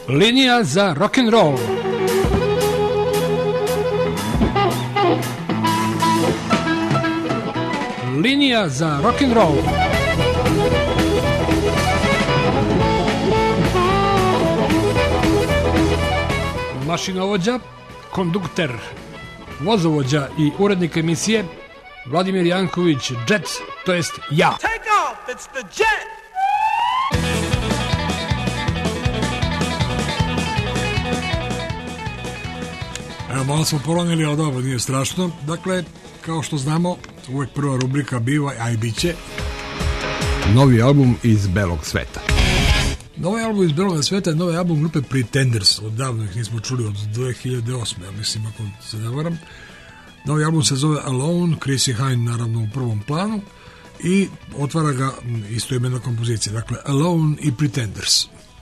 Linija za rock'n'roll. Linija za rock'n'roll. Mašinovođa, kondukter, vozovođa i urednik emisije Vladimir Janković, Jet, to jest ja. Take off, it's the Jet! Evo, malo smo poronili, ali dobro, nije strašno. Dakle, kao što znamo, uvek prva rubrika biva, a i bit će novi album iz belog sveta. Novi album iz belog sveta je novi album grupe Pretenders. Odavno ih nismo čuli, od 2008. Ja mislim, ako se ne varam. Novi album se zove Alone, Chrissy Hynde naravno u prvom planu i otvara ga istoimena kompozicija. Dakle, Alone i Pretenders.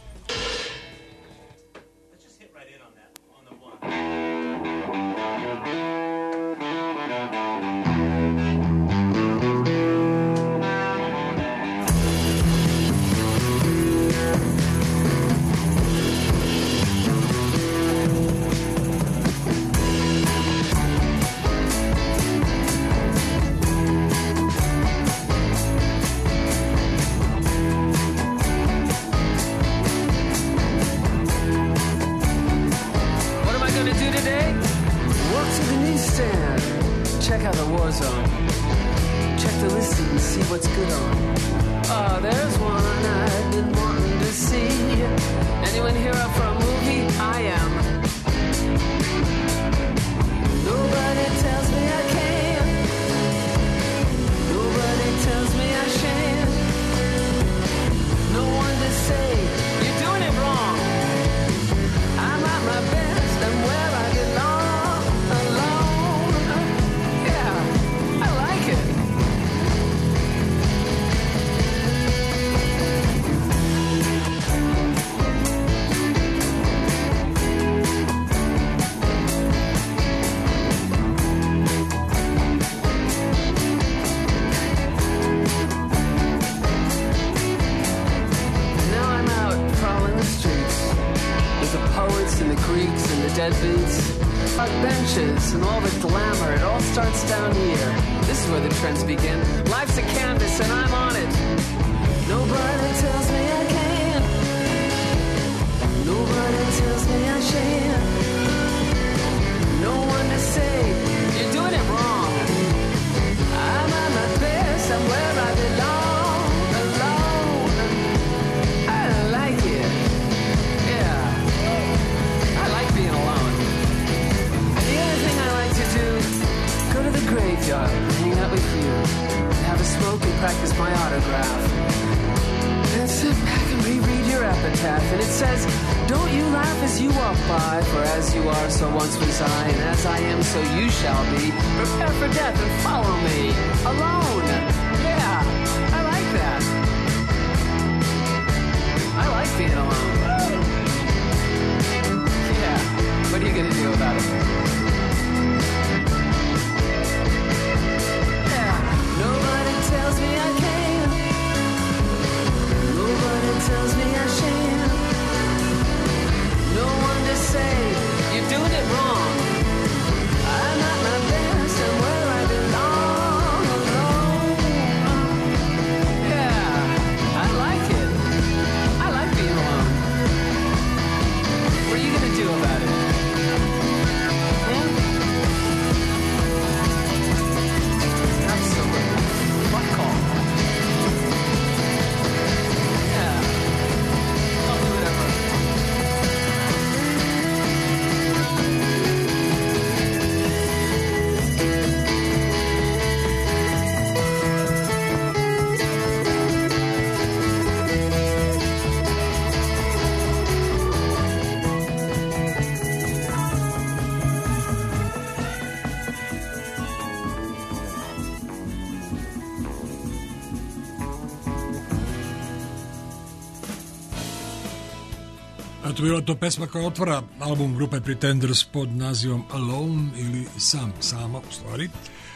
Eto, bila to pesma koja otvara album grupe Pretenders pod nazivom Alone ili sama u stvari.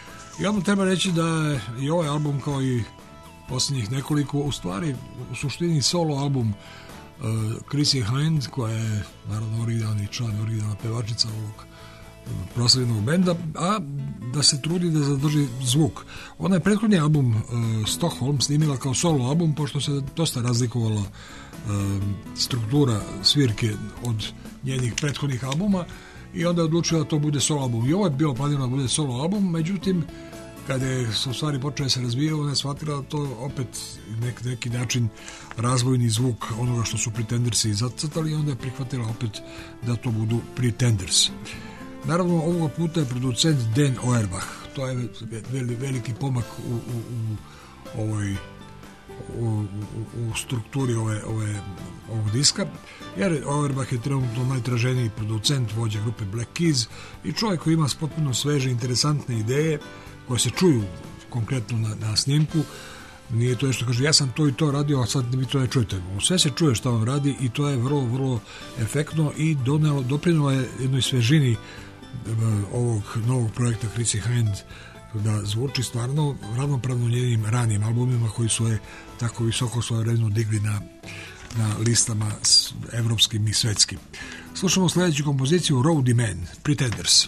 I odmah treba reći da je i ovaj album kao i posljednjih nekoliko u stvari u suštini solo album Chrissie Hynde, koja je naravno originalni član, originalna pevačica ovog proslavljenog benda, a da se trudi da zadrži zvuk. Ona je prethodni album Stockholm snimila kao solo album, pošto se dosta razlikovala struktura svirke od njenih prethodnih albuma, i onda je odlučila da to bude solo album. I ovo je bilo planirano da bude solo album, međutim, kada je u stvari počeo se razvijao, ona je shvatila da to opet neki način razvojni zvuk onoga što su Pretendersi zacrtali, i onda je prihvatila opet da to budu Pretenders. Naravno, ovoga puta je producent Dan Auerbach. To je veliki pomak u strukturi ovog diska, jer Auerbach je trenutno najtraženiji producent, vođa grupe Black Keys i čovjek koji ima potpuno sveže, interesantne ideje koje se čuju konkretno na snimku. Nije to što kaže ja sam to i to radio, a sad vi to ne čujete. Sve se čuje što on radi i to je vrlo, vrlo efektno i doprinalo je jednoj svežini ovog novog projekta Chrissie Hynde, da zvuči stvarno ravnopravno njenim ranijim albumima koji su je tako visoko svojevremeno digli na listama evropskim i svetskim. Slušamo sljedeću kompoziciju Rowdy Man, Pretenders.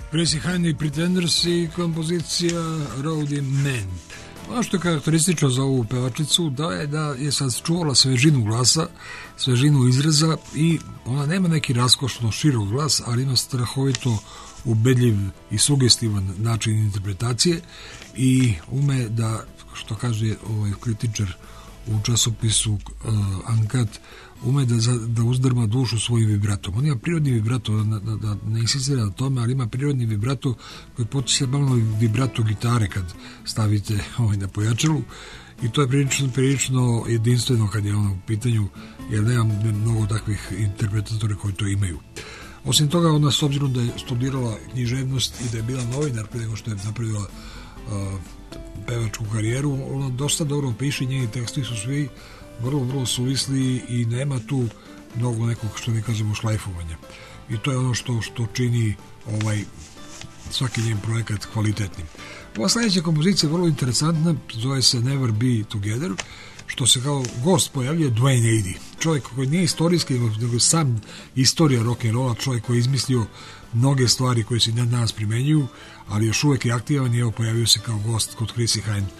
Chrissie Hynde i Pretenders i kompozicija Rowdy Man. Ono što je karakteristično za ovu pevačicu da je sad čuvala svežinu glasa, svežinu izraza i ona nema neki raskošno širok glas, ali ima strahovito ubedljiv i sugestivan način interpretacije i ume da, što kaže ovaj kritičar u časopisu Uncut, ume da uzdrma dušu svojim vibratom. On ima prirodni vibrato, da ne insistira na tome, ali ima prirodni vibrato koji potiče malo vibrato gitare kad stavite na pojačalu i to je prilično jedinstveno kad je ono u pitanju, jer nema mnogo takvih interpretatora koji to imaju. Osim toga, ona s obzirom da je studirala književnost i da je bila novinar pre nego što je napravila pevačku karijeru, ona dosta dobro piše, njeni tekstovi su svi vrlo suvisli i nema tu mnogo nekog, što mi kažemo, šlajfovanja. I to je ono što čini svaki njen projekat kvalitetnim. Ova sljedeća kompozicija je vrlo interesantna, zove se Never Be Together, što se kao gost pojavljuje Duane Eddy, čovjek koji nije istorijski, nego sam istorija rock'n'rolla, čovjek koji je izmislio mnoge stvari koje se na nas primenjuju, ali još uvijek je aktivan i evo pojavio se kao gost kod Chrissie Hynde.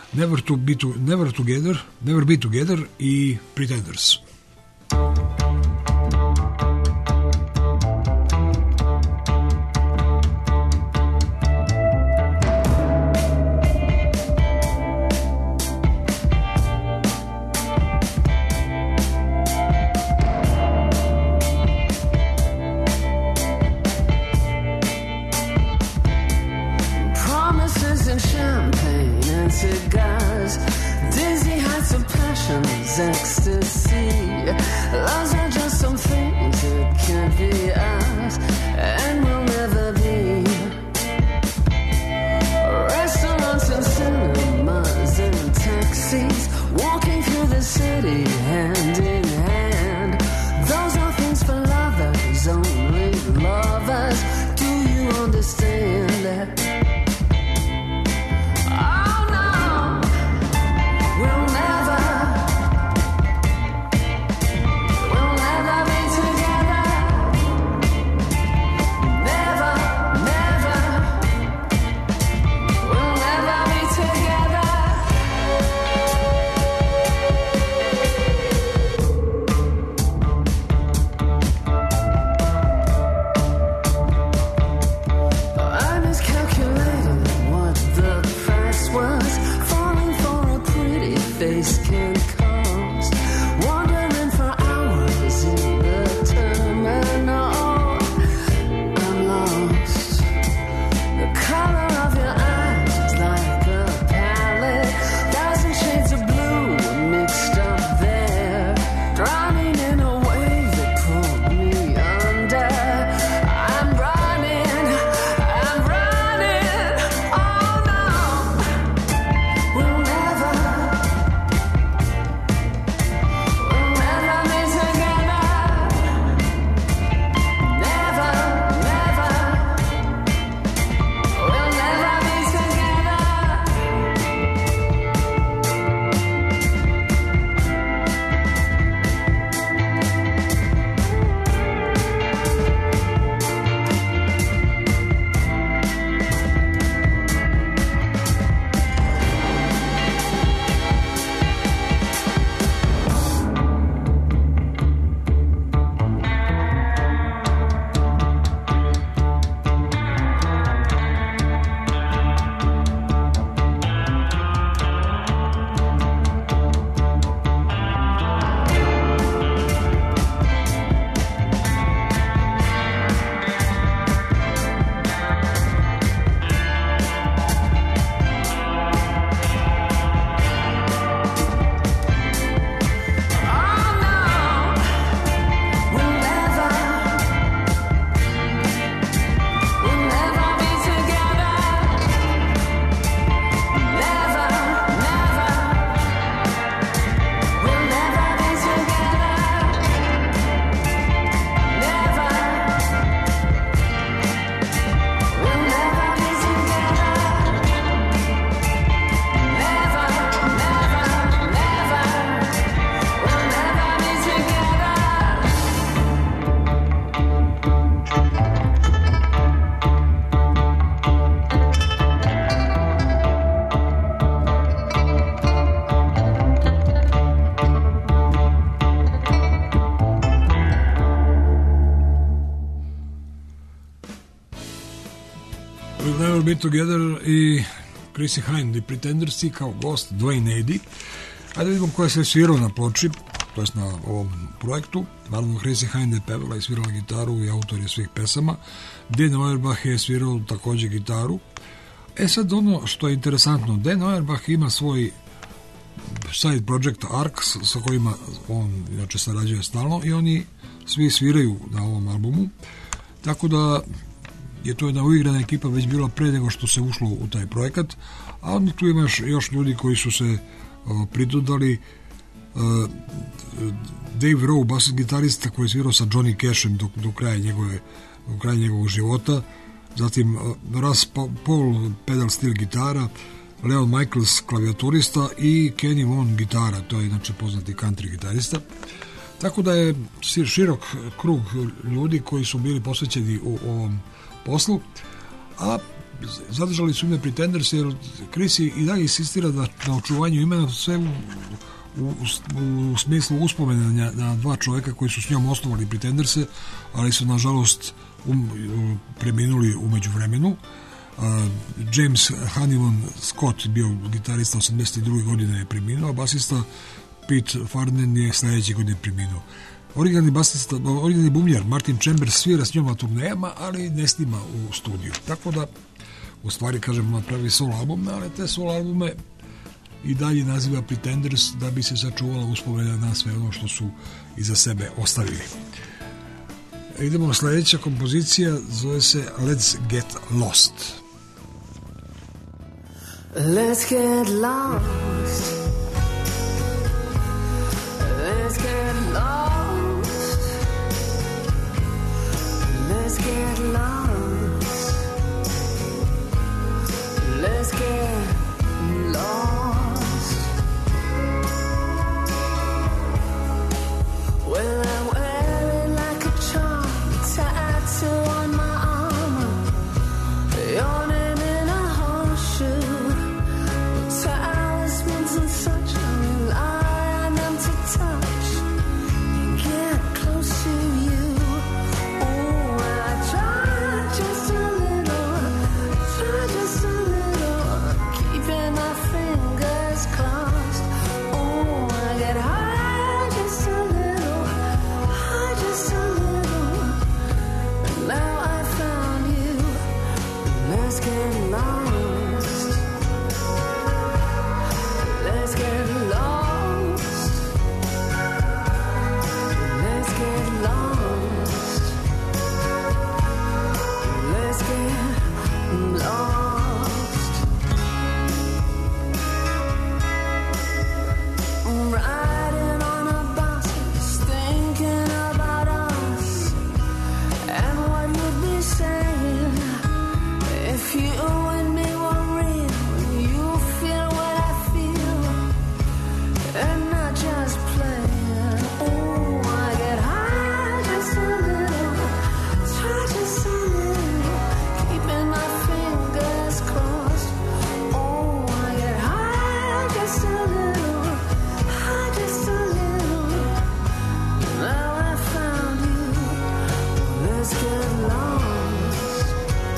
Never Be Together i Pretenders. Cigars, dizzy heights of passions, ecstasy. We'll Never Be Together i Chrissie Hynde, The Pretendersi, kao gost Duane Eddy. Ajde vidimo ko je sve svirao na ploči, to jest na ovom projektu. Naravno, Chrissie Hynde je pevala i svirala gitaru i autor je svih pesama. Dan Auerbach je svirao takođe gitaru. Sad ono što je interesantno, Dan Auerbach ima svoj side project Arcs sa kojima on inače sarađuje stalno i oni svi sviraju na ovom albumu, tako da je to jedna uigrana ekipa već bila pre nego što se ušlo u taj projekat, a onda tu imaš još ljudi koji su se pridodali. Dave Rowe, bas gitarista koji je svirao sa Johnny Cashem do kraja njegovog života, zatim Russ Paul pedal steel gitara, Leon Michaels klavijaturista i Kenny Vaughan gitara, to je inače poznati country gitarista. Tako da je širok krug ljudi koji su bili posvećeni u ovom poslu, a zadržali su ime Pretenders jer Chrissie i dalje insistira na očuvanju imena, sve u smislu uspomena na dva čoveka koji su s njom osnovali Pretenderse, ali su nažalost preminuli u međuvremenu. James Honeyman Scott bio gitarista 82. godine je preminuo, a basista Pete Farnen je sledeće godine preminuo. Originalni bumljar Martin Chambers svira s njom na turnejama, ali ne snima u studiju. Tako da, u stvari, kažem, napravi solo album, ali te solo albume i dalje naziva Pretenders da bi se sačuvala uspomena na sve ono što su iza sebe ostavili. Idemo, sledeća kompozicija zove se Let's Get Lost. Let's get lost. Let's get lost. Let's get lost. Let's get lost. Well, I'm wearing like a charm, tattoo on my armor. Your name in a horseshoe. Talismans and such rely on them to touch and get close to you. Oh, I try just a little, keeping my fingers crossed. Oh, I get high just a little, and now I found you. Let's get lost. Let's get lost. Let's get lost. Let's get lost. Riding on a bus, thinking about us and what you'd be saying if you and me were real. You feel what I feel and not just playing. Oh, I get high just a little, try just a little, keeping my fingers crossed. Oh, I get high just a little, now I found you. Let's get lost.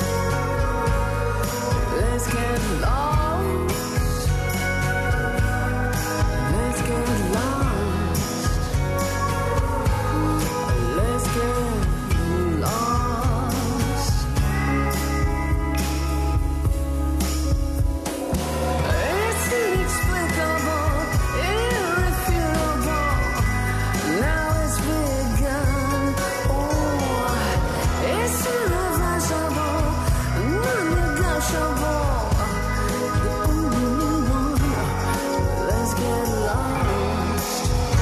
Let's get lost. Let's get lost. Let's get lost. It's inexplicable, irrefutable. Now it's begun. Oh, it's irreversible, non-negotiable. The only one. Let's get lost.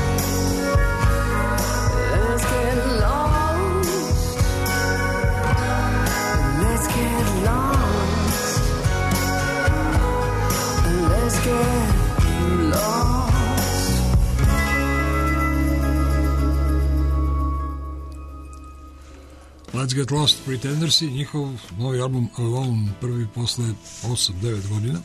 Let's get lost. Let's get lost. Let's get lost. Let's Get Lost, Pretendersi, njihov novi album Alone, prvi posle 8-9 godina.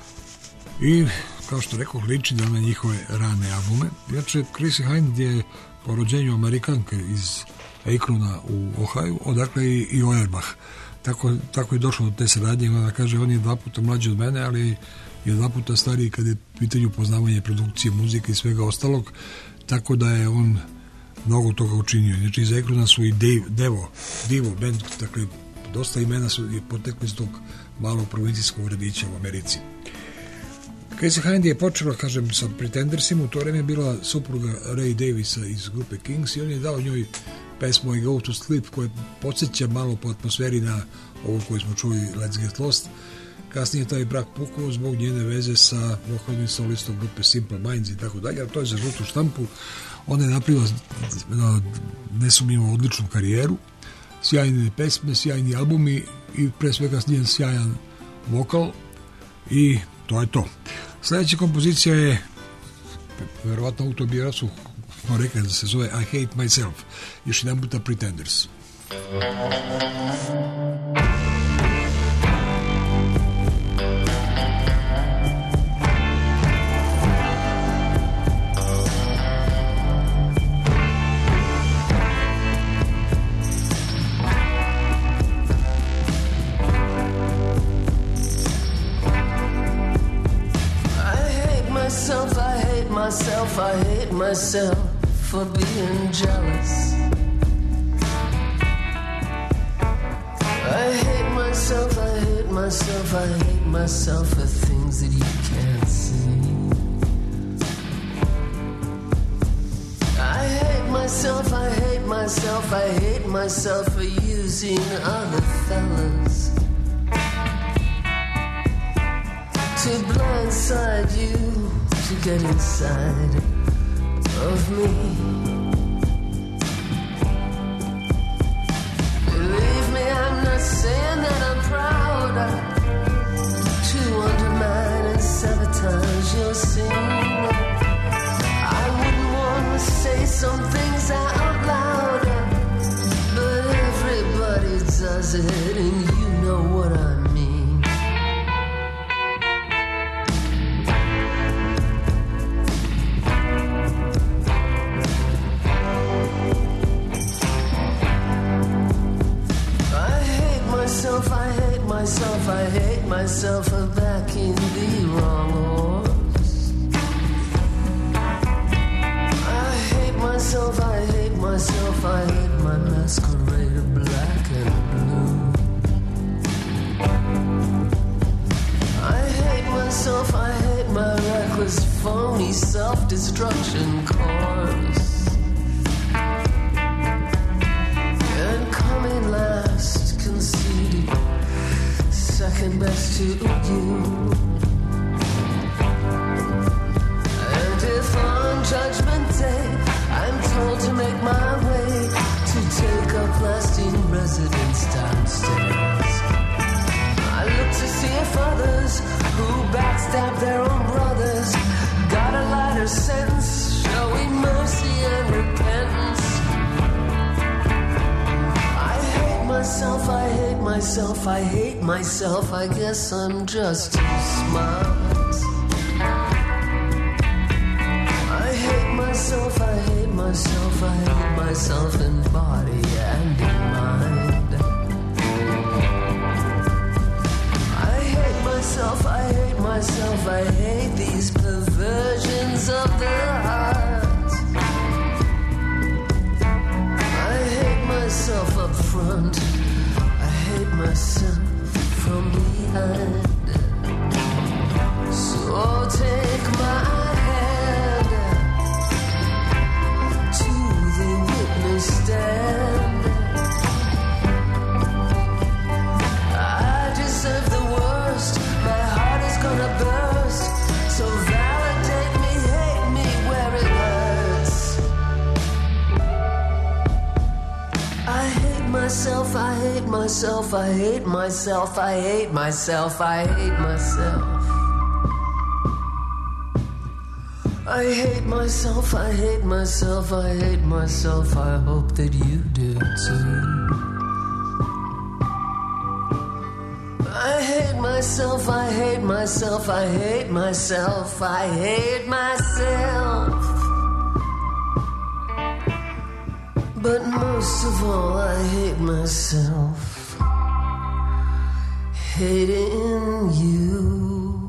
I, kao što rekao, liči da na njihove rane albume. Inače, Chrissie Hynde je po rođenju Amerikanke iz Akrona u Ohio, odakle i Auerbach. Tako je došlo do te saradnje. Ona kaže, on je 2 puta mlađi od mene, ali je 2 puta stariji kad je pitanju poznavanje produkcije muzike i svega ostalog, tako da je on mnogo toga učinio. Znači, iz Akrona su i Divo band, dakle, dosta imena su potekli iz tog malog provincijskog gradića u Americi. Casey Hind je počela, kažem, sa Pretendersima, u to vreme je bila supruga Ray Davisa iz grupe Kings i on je dao njoj pesmu I Go to Sleep, koja podsjeća malo po atmosferi na ovu koju smo čuli, Let's Get Lost. Kasnije taj brak pukao zbog njene veze sa vokalnim solistom grupe Simple Minds i tako dalje, ali to je za žutu štampu. Ona je napravila nesumnjivo odličnu karijeru, sjajne pesme, sjajni albumi i pre svega njen sjajan vokal i to je to. Sljedeća kompozicija je verovatno autobiografsku rekla da se zove I Hate Myself. Još jedan puta Pretenders. I hate myself for being jealous. I hate myself, I hate myself, I hate myself for things that you can't see. I hate myself, I hate myself, I hate myself for using other fellas to blindside you, to get inside of me. Believe me, I'm not saying that I'm proud to undermine and sabotage your scene. I wouldn't want to say some things out loud, but everybody does it, and you know what I mean. I hate myself, I hate myself for backing the wrong horse. I hate myself, I hate myself, I hate my masquerade of black and blue. I hate myself, I hate my reckless, phony self-destruction course. And coming last, conceded, second best to you. And if on Judgment Day I'm told to make my way to take up lasting residence downstairs, I look to see if others who backstab their own brothers got a lighter sentence, showing mercy and repentance. Myself, I hate myself, I hate myself, I guess I'm just too smart. I hate myself, I hate myself, I hate myself in body and in mind. I hate myself, I hate myself, I hate these perversions of the heart. I hate myself up front, I hate myself from behind. So take my hand to the witness stand. I deserve the worst, my heart is gonna burst. So validate me, hate me where it hurts. I hate myself, I hate myself, I hate myself, I hate myself, I hate myself. I hate myself, I hate myself, I hate myself, I hope that you do too. I hate myself, I hate myself, I hate myself, I hate myself. But most of all, I hate myself, hating you.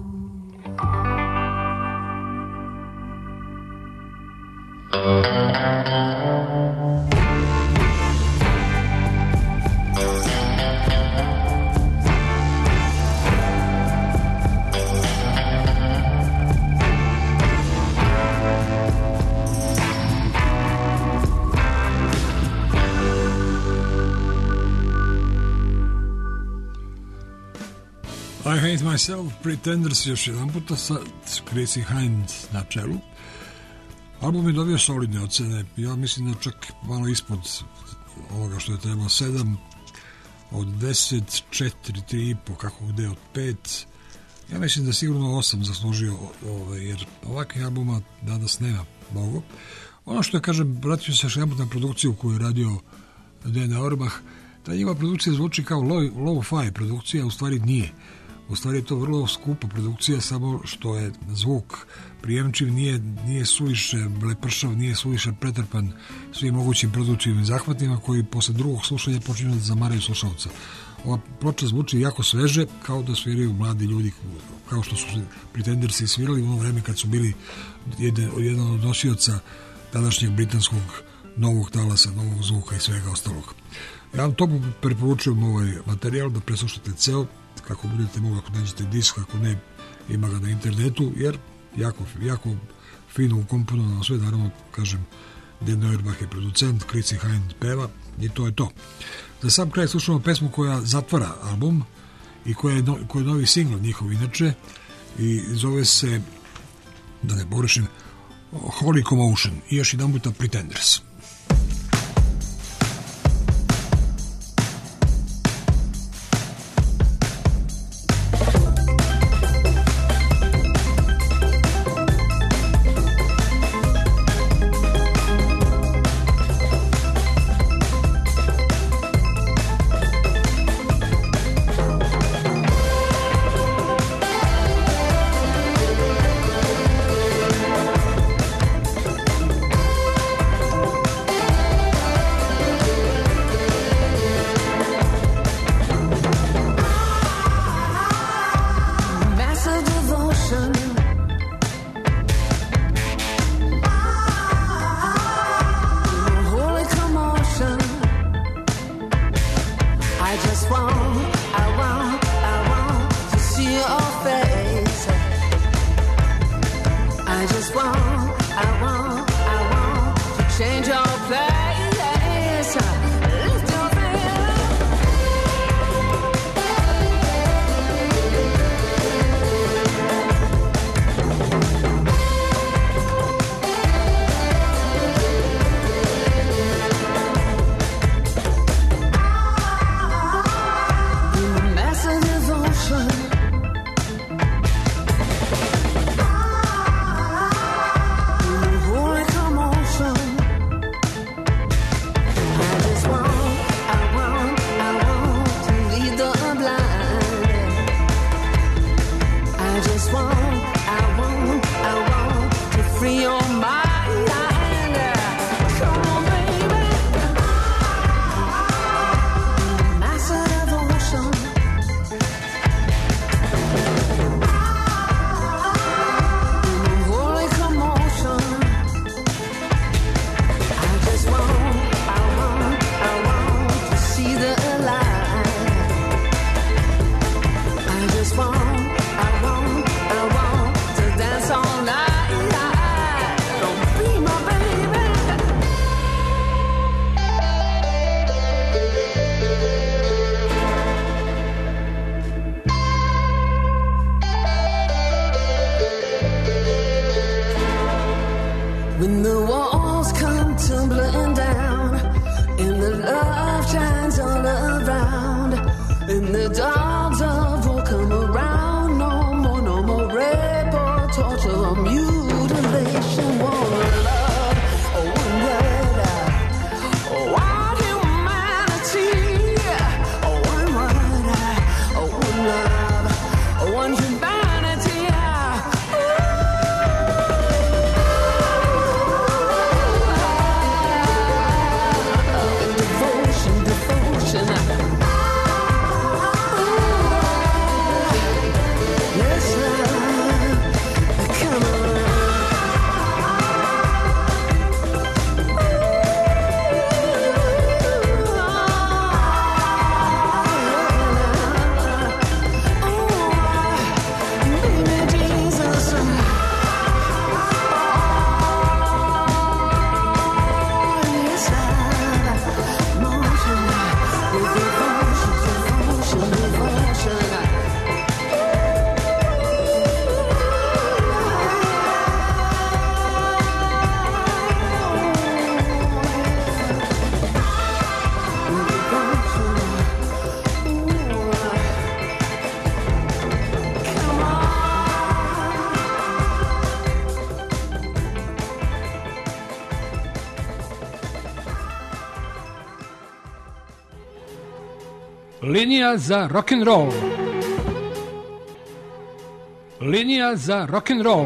I Hate Myself, Pretenders još jedan puta sa Chrissie Hynde na čelu. Album je dobio solidne ocene, ja mislim da čak malo ispod ovoga što je trebalo, 7 od 10, 4, 3,5, kako gde od 5. Ja mislim da sigurno 8 zaslužio, jer ovakvih albuma danas nema mnogo. Ono što je, kažem, vratio se još jedan put na produkciju koju je radio Dejan Auerbach, ta njegova produkcija zvuči kao low-fi produkcija, u stvari nije. U stvari je to vrlo skupa produkcija, samo što je zvuk prijemčiv, nije suviše lepršav, nije suviše pretrpan svim mogućim produkcijnim zahvatima koji posle drugog slušanja počinju da zamaraju slušalca. Ova ploča zvuči jako sveže, kao da sviraju mladi ljudi, kao što su Pretendersi svirali u ono vreme kad su bili jedan od nosioca tadašnjeg britanskog novog talasa, novog zvuka i svega ostalog. Ja vam to preporučujem ovaj materijal da preslušate ceo, kako budete mogli, ako nađete disk, ako ne, ima ga na internetu, jer jako fino ukomponovano sve, naravno, kažem, Dejan Auerbach je producent, Chrissie Hynde peva i to je to. Za sam kraj slušamo pesmu koja zatvara album i koja je novi singl njihov inače i zove se, da ne pogrešim, Holy Commotion i još jedan puta Pretenders. Linija za rock'n'roll. Linija za rock'n'roll.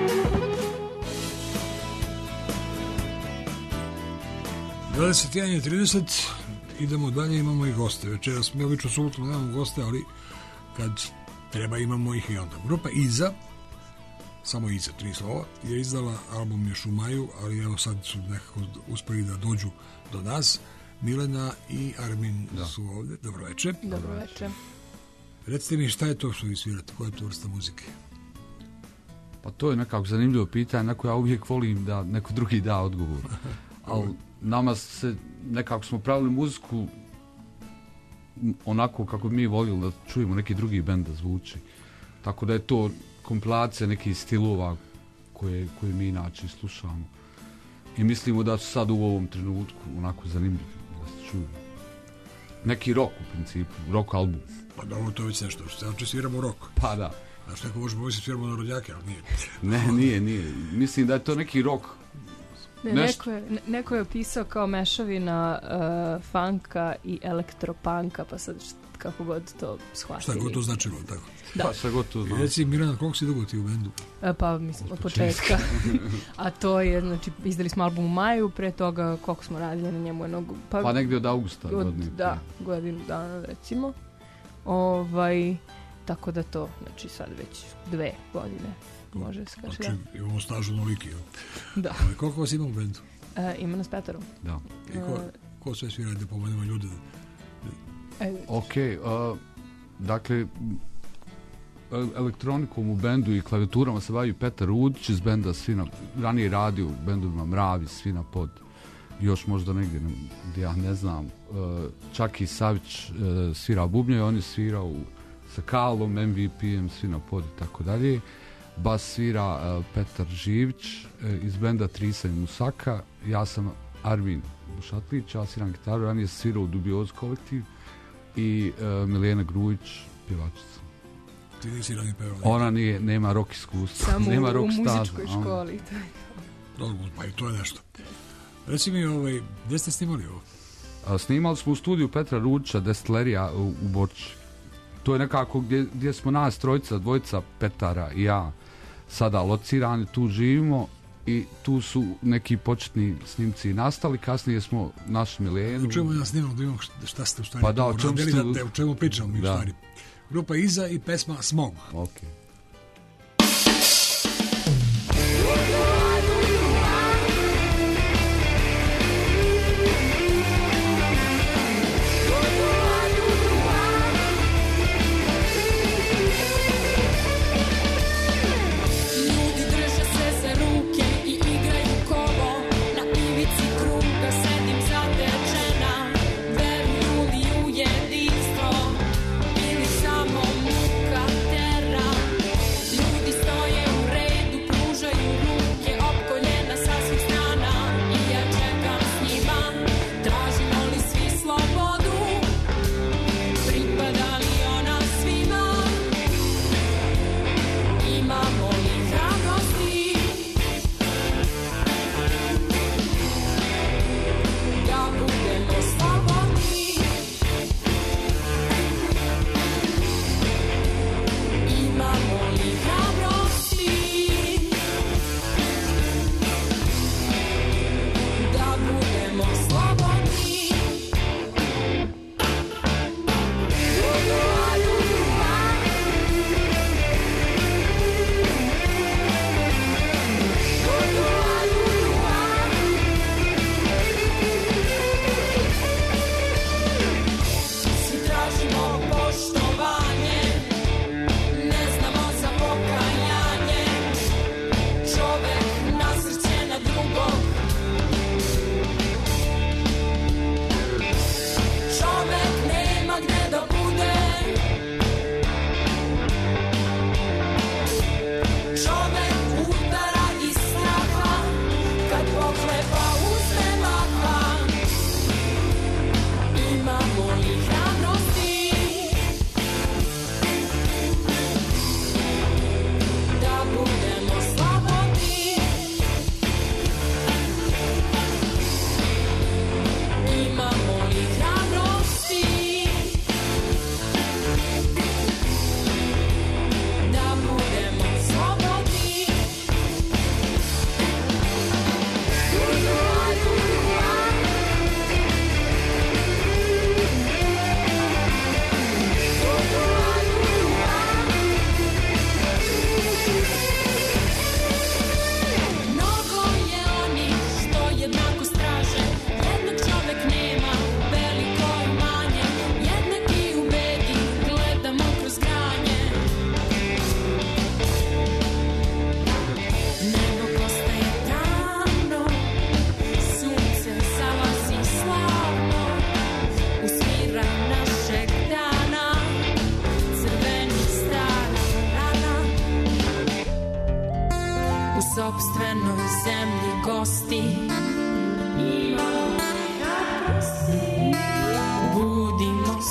21:30, idemo dalje, imamo i goste. Večeras mi obično subotom nemamo goste, ali kad treba imamo ih i onda. Grupa Iza, samo Iza, 3 slova, je izdala album još u maju, ali evo sad su nekako uspeli da dođu do nas. Milena i Armin su ovde. Dobro večer. Dobro večer. Recite mi šta je to što vi svirate, koja je to vrsta muzike? Pa to je nekako zanimljivo pitanje, na koje ja uvijek volim da neko drugi da odgovor. Ali nama se, nekako smo pravili muziku onako kako bi mi volili da čujemo neki drugi bend da zvuči. Tako da je to kompilacija nekih stilova koje mi inače slušamo. I mislimo da su sad u ovom trenutku onako zanimljivi da se čuju. Neki rock u principu, rock album. Pa dobro, to je već nešto, znači sviramo rock. Pa da. Znaš, neko možemo se sviramo na rodjake, ali nije. Nije. Mislim da je to neki rock. Neko je opisao kao mešavina funka i elektropanka, pa sad kako god to shvatili. Šta god to značilo, tako? Da. Pa šta god to znači. Reci, Mirana, koliko si dugo ti u bendu? Pa mislim, od početka. A to je, znači, izdali smo album u maju, pre toga koliko smo radili na njemu jednog... Pa negdje od augusta. Da, godinu dana, recimo. Tako da to, znači sad već 2 godine. Može se kaži, znači, imamo staž onoliki. Da. Koliko vas ima u bendu? Ima nas 5. Da. I ko sve svira da pomenemo ljude? Ok, dakle, elektronikom u bendu i klavijaturama se bavi Petar Rudić iz benda Svina, ranije radio u bendovima Mravi, Svina pod, još možda negdje gdje ja ne znam, čak i Savić svira bubnje, on je svirao sa Kalom, MVP-em, Svina pod i tako dalje. Bas svira Petar Živić iz benda Trisa i Musaka, ja sam Armin Bušatlić, ja sviram gitaru, ranije svirao u Dubioz kolektiv i Milena Grujić, pjevačica. Ti nisi ranije pevao? Ona nema rock iskustva. Samo nema rock u muzičkoj školi. Dobro, pa i to je nešto. Reci mi, gdje ste snimali ovo? Snimali smo u studiju Petra Rudića, Destilerija u Borči. To je nekako gdje smo nas trojica, dvojica, Petara i ja sada locirani, tu živimo i tu su neki početni snimci nastali, kasnije smo našli Milenu. U čemu ja snimam, da imam šta ste u stvari pa da, o čemu pričamo mi u stvari. Grupa Iza i pesma Smog. Ok. Ili samo muka tera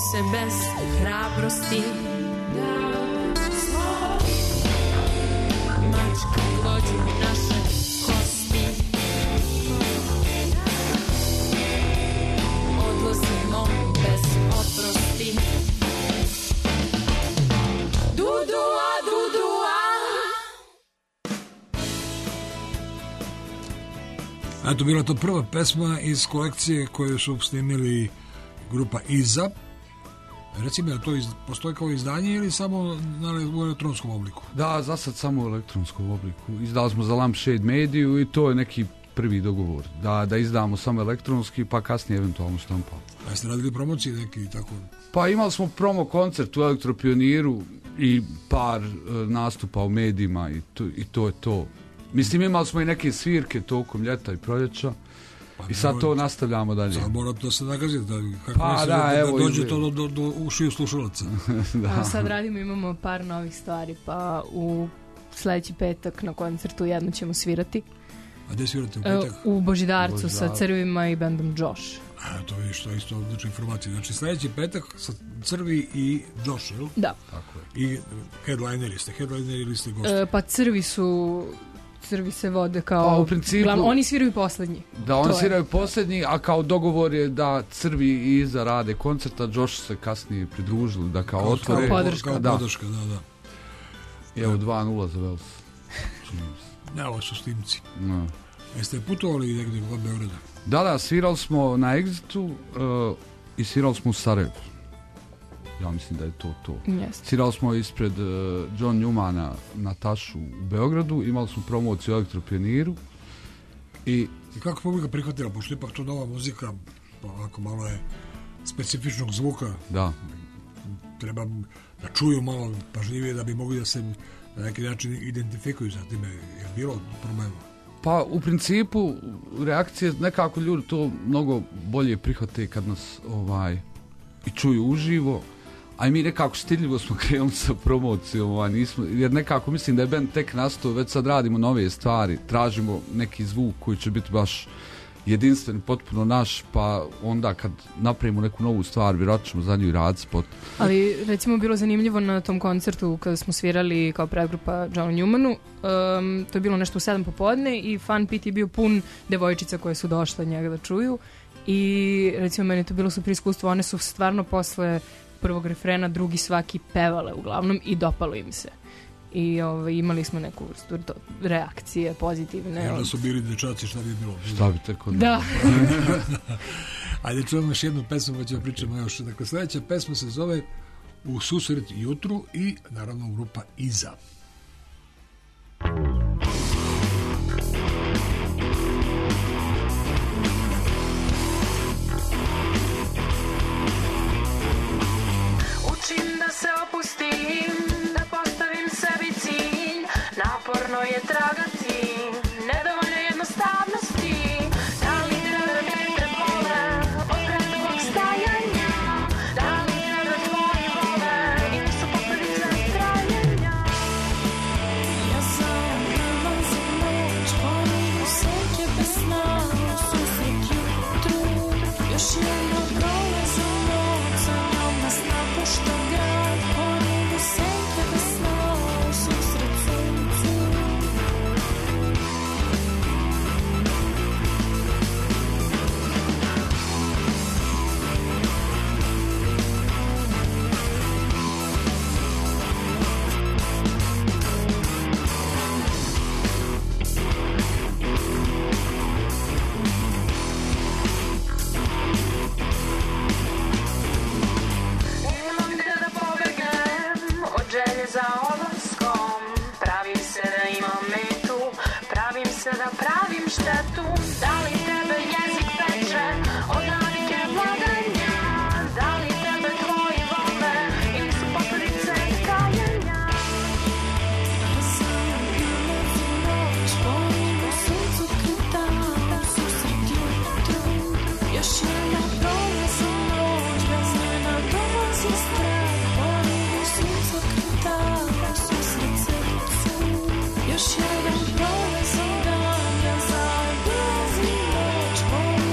se bez hrabrosti. Mačka dođu naše kosti. Odlazimo bez oprosti. Dudua, dudua. Eto, bila to prva pesma iz kolekcije koju su snimili grupa Iza. Recimo, je to postoji kao izdanje ili samo u elektronskom obliku? Da, za sad samo u elektronskom obliku. Izdali smo za Lampshade Mediju i to je neki prvi dogovor. Da izdamo samo elektronski, pa kasnije eventualno štampamo. A jeste radili promocije neki i tako? Pa imali smo promo koncert u Elektropioniru i par nastupa u medijima i to je to. Mislim, imali smo i neke svirke tokom ljeta i proljeća. I sad to nastavljamo dalje. Sad mora to se nagaziti, da dođe to do ušiju slušalaca. Da. Sad radimo, imamo par novih stvari, pa u sledeći petak na koncertu jedno ćemo svirati. A gde svirate u petak? U Božidarcu sa Crvima i bandom Josh. To vidiš, to je isto odlična informacija. Znači sledeći petak sa Crvi i Josh, jel? Da. Tako je. I headlineri ste ili ste gosti? Pa Crvi se vode kao... u principu, oni sviraju poslednji. Da, oni sviraju poslednji, a kao dogovor je da Crvi i Iza rade koncerta, Josh se kasnije pridružili, da kao otvore... Kao podrška, da. I evo 2-0 za Vels. Ne, ovo su snimci. No. Jeste putovali negdje u Beograda? Da, svirali smo na Exitu i svirali smo u Sarajevu. Ja mislim da je to. Yes. Svirali smo ispred John Newmana na Tašu u Beogradu, imali smo promociju u Elektropioniru. I kako publika prihvatila, pošto ipak to nova muzika, ovako malo je specifičnog zvuka. Da. Treba da čuju malo pažljivije da bi mogli da se na neki način identifikuju sa time. Je bilo problema? Pa u principu reakcije, nekako ljudi to mnogo bolje prihvate kad nas i čuju uživo, a i mi nekako stidljivo smo krenuli sa promocijom, jer nekako mislim da je band tek nastao, već sad radimo nove stvari, tražimo neki zvuk koji će biti baš jedinstven, potpuno naš, pa onda kad napravimo neku novu stvar, vjerojatno ćemo za nju raditi spot. Ali recimo bilo zanimljivo na tom koncertu kada smo svirali kao predgrupa Johnu Newmanu, to je bilo nešto u 7 popodne i fan pit je bio pun devojčica koje su došle njega da čuju i recimo meni to bilo super iskustvo, one su stvarno posle prvog refrena drugi svaki pevale uglavnom i dopalo im se. I imali smo neku vrstu reakcije pozitivne. Jer da su bili dečaci, šta bi bilo? Šta bi tako? Da. Ajde, čujemo još jednu pesmu, pa ćemo pričamo još. Dakle, sljedeća pesma se zove U susret jutru i naravno grupa Iza. Učim da se opustim, da postavim sebi cilj. Naporno je tragati, nedovoljno jednostavnosti. Da li tebe vjetre bole od predugog stajanja? Da li tebe tvoji vole ili su posledice trajanja? Ja sam nalazim noć, ponudu senke bez sna, u susret jutru. Još jedno prolazim noć, za njom nas napušta grad, ponudu senke bez sna, u susret suncu. Nemam gdje da pobegnem od želje za odlaskom. Pravim se da imam metu, pravim se da pravim štetu. Da li tebe jezik peče od navike vladanja? Da li tebe tvoji vole ili su posledice kajenja? Ja sam nalazim noć, ponudu suncu krita, u susret jutru. Još jedna prolazim noć, bez njena dolazi strah, ponudu suncu krita, u susret srcu. Još jedan prolazim dan, ja zaobilazim noć, ponudu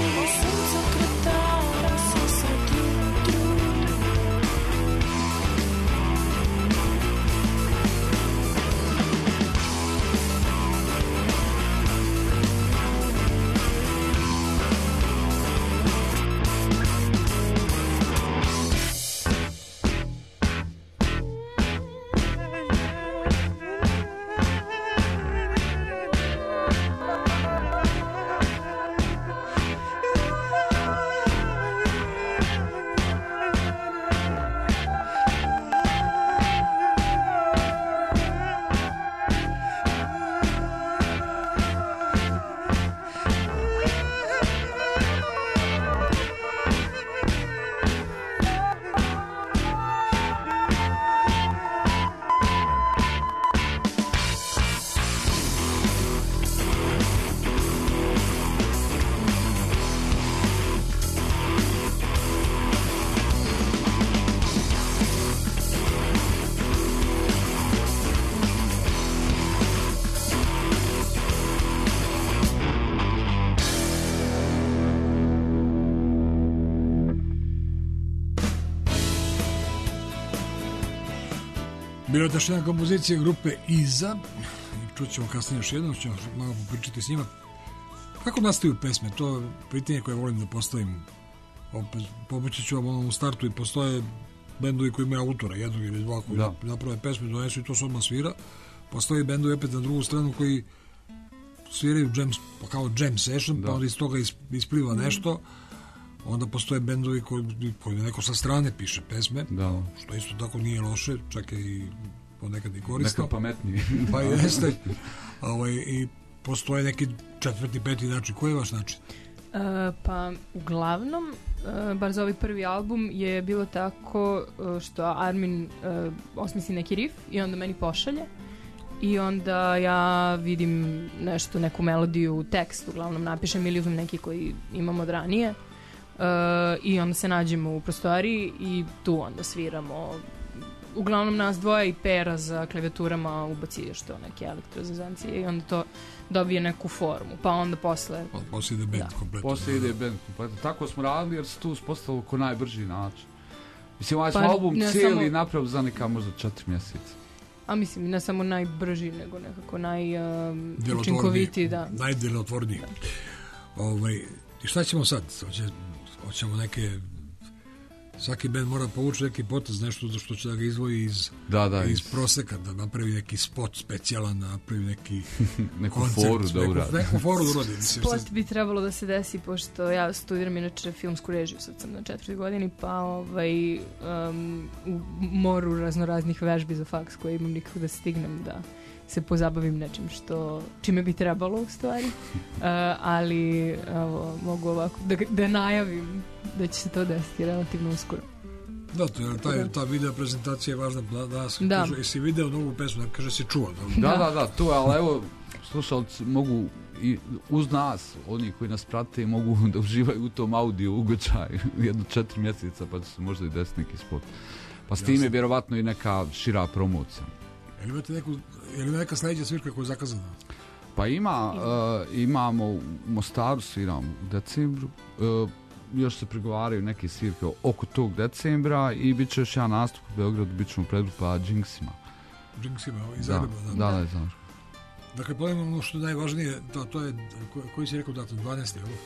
Bila je još jedna kompozicija grupe Iza, i čućemo kasnije još jednom, ćemo malo popričati s njima. Kako nastaju pesme? To je pitanje koje volim da postavim. Pomoći ću vam u startu i postoje bendovi koji imaju autora, jednog ili dva koji naprave pesme, donesu i to se odmah svira. Postoje bendovi opet na drugu stranu koji sviraju kao jam session, pa onda iz toga ispliva nešto. Onda postoje bendovi koji neko sa strane piše pesme, što isto tako nije loše, čak je i ponekad i korisno. Neka pametniji. Pa jeste. I postoje neki četvrti, peti način. Koji je vaš način? Pa uglavnom, bar za ovaj prvi album je bilo tako što Armin osmisli neki riff i onda meni pošalje. I onda ja vidim nešto, neku melodiju, tekst uglavnom napišem ili uzmem neki koji imam od ranije. I onda se nađemo u prostoriji i tu onda sviramo. Uglavnom nas dvoje i Pera za klavijaturama ubaci što neke elektrozazancije i onda to dobije neku formu, pa onda posle ide band kompletno. Posle ide band kompletno. Tako smo radili jer se tu uspostavilo ko najbrži način. Mislim, ovaj smo album cijeli napravili za neka možda 4 mjeseca. A mislim, ne samo najbrži, nego nekako najučinkovitiji. Najdjelotvorniji. I šta ćemo sad? Hoćemo neke... Svaki band mora povući neki potez, nešto što će da ga izvoji iz proseka, da napravi neki spot specijalan, da napravi neki neku koncert, foru da uradi. Neku foru da uradi. Spot bi trebalo da se desi, pošto ja studiram inače filmsku režiju, sad sam na 4. godini, pa u moru raznoraznih vežbi za faks koje imam nikako da stignem da se pozabavim nečim čime bi trebalo u stvari, ali mogu ovako da najavim da će se to desiti relativno uskoro. Da, ta video prezentacija je važna danas. Da. Jesi video novu pesmu, kaže si čuo. Da, to, ali evo, slušalci mogu i uz nas, oni koji nas prate, mogu da uživaju u tom audio ugođaju jedno 4 mjeseca, pa će se možda i desiti neki spot. Pa s tim je vjerovatno i neka šira promocija. Je li neka sljedeća svirka koja je zakazana? Pa imamo u Mostaru sviramo u decembru, još se pregovaraju neke svirke oko tog decembra i bit će još jedan nastup u Beogradu, bit ćemo predgrupa Jinxima. Jinxima, iz Zagreba, da, iz Zagreba. Dakle, pojemo ono što je najvažnije, to je, koji si rekao datum, 12. ili?